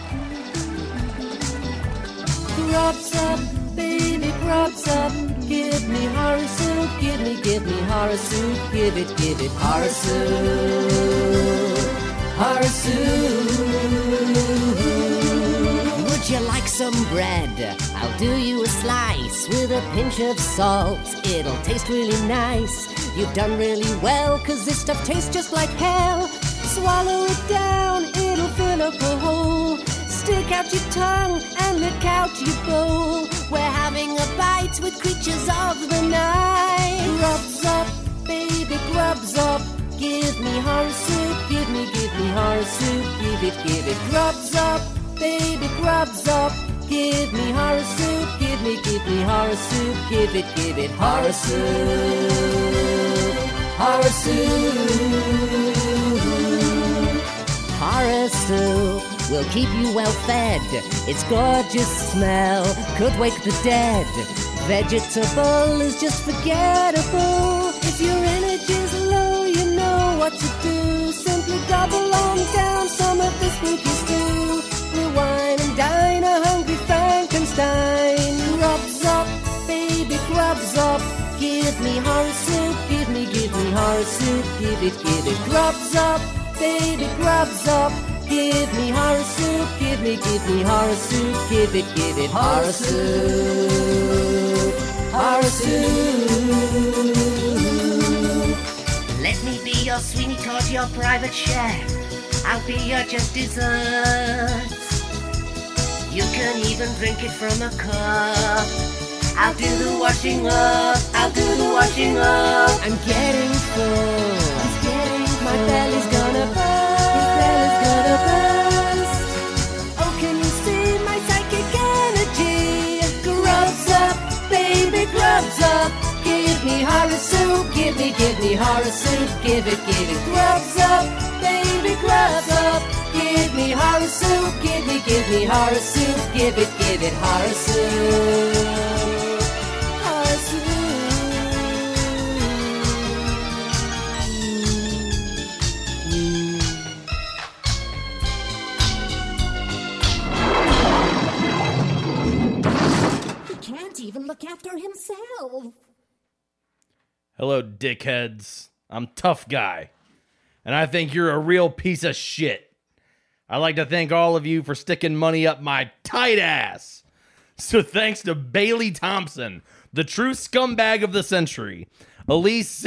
Grubs up, baby, grubs up. Give me horror soup, give me horror soup. Give it horror soup, horror soup. Would you like some bread? I'll do you a slice with a pinch of salt. It'll taste really nice. You've done really well, 'cause this stuff tastes just like hell. Swallow it down, it'll fill up a hole. Stick out your tongue and lick out your bowl. We're having a bite with creatures of the night. Grubs up, baby, grubs up. Give me horror soup, give me horror soup. Give it, grubs up, baby, grubs up. Give me horror soup, give me horror soup. Give it, horror soup, horror soup. Horror soup will keep you well fed. Its gorgeous smell could wake the dead. Vegetable is just forgettable. If your energy's low, you know what to do. Simply gobble on down some of this spooky stew. We'll wine and dine a hungry Frankenstein. Grubs up, baby, grubs up. Give me horror soup, give me horror soup. Give it, grubs up, baby, grubs up. Give me horror soup, give me horror soup. Give it, horror soup, horror soup. Let me be your Sweeney Todd, your private chef. I'll be your just desserts. You can even drink it from a cup. I'll do the washing up, I'll do the washing up. I'm getting full, my belly's gonna burst. Oh, can you see my psychic energy? Grubs up, baby, grubs up. Give me horror soup, give me horror soup. Give it, grubs up, baby, grubs up. Give me horror soup, give me horror soup. Give it, horror soup, horror soup. He can't even look after himself. Hello, dickheads. I'm Tough Guy. and I think you're a real piece of shit. I'd like to thank all of you for sticking money up my tight ass. So thanks to Bailey Thompson, the true scumbag of the century. Elise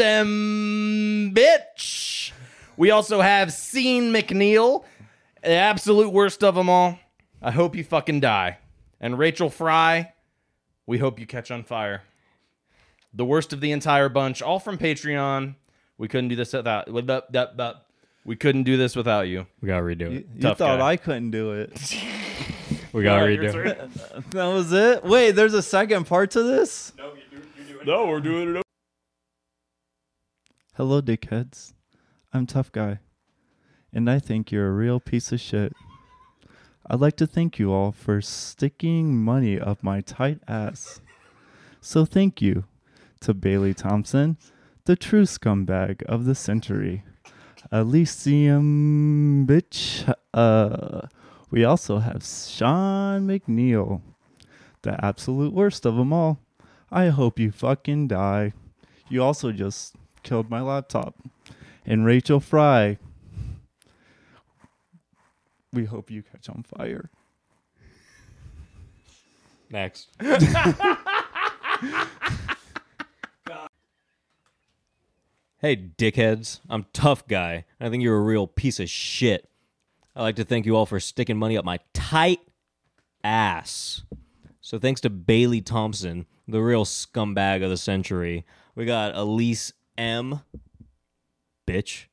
bitch. We also have Sean McNeil, the absolute worst of them all. I hope you fucking die. And Rachel Fry, we hope you catch on fire. The worst of the entire bunch, all from Patreon. We couldn't do this without. We couldn't do this without you. We gotta redo it. You Tough thought guy. I couldn't do it. We gotta redo it. That was it? Wait, there's a second part to this? No, we're doing it. Hello, dickheads. I'm Tough Guy, and I think you're a real piece of shit. I'd like to thank you all for sticking money up my tight ass. So thank you to Bailey Thompson, the true scumbag of the century. Elysium, bitch. We also have Sean McNeil, the absolute worst of them all. I hope you fucking die. You also just killed my laptop. And Rachel Fry, we hope you catch on fire. Next. Hey, dickheads. I'm Tough Guy. I think you're a real piece of shit. I'd like to thank you all for sticking money up my tight ass. So thanks to Bailey Thompson, the real scumbag of the century. We got Elise M. Bitch.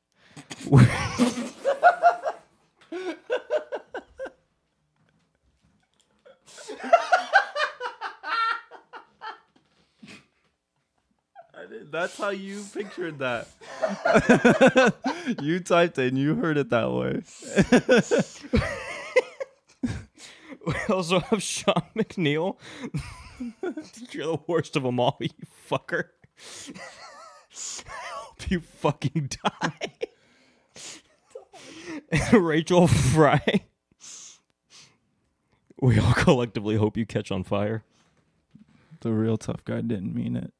That's how you pictured that. You typed it and you heard it that way. We also have Sean McNeil. You're the worst of them all, you fucker. I hope you fucking die. And Rachel Fry. We all collectively hope you catch on fire. The real Tough Guy didn't mean it.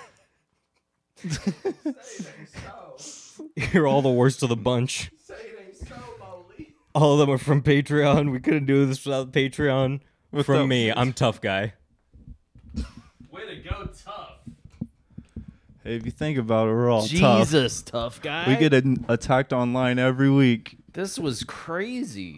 You're all the worst of the bunch. All of them are from Patreon. We couldn't do this without Patreon. From me, I'm Tough Guy. Way to go, Tough. Hey, if you think about it, we're all tough. Jesus, Tough Guy. We get attacked online every week. This was crazy.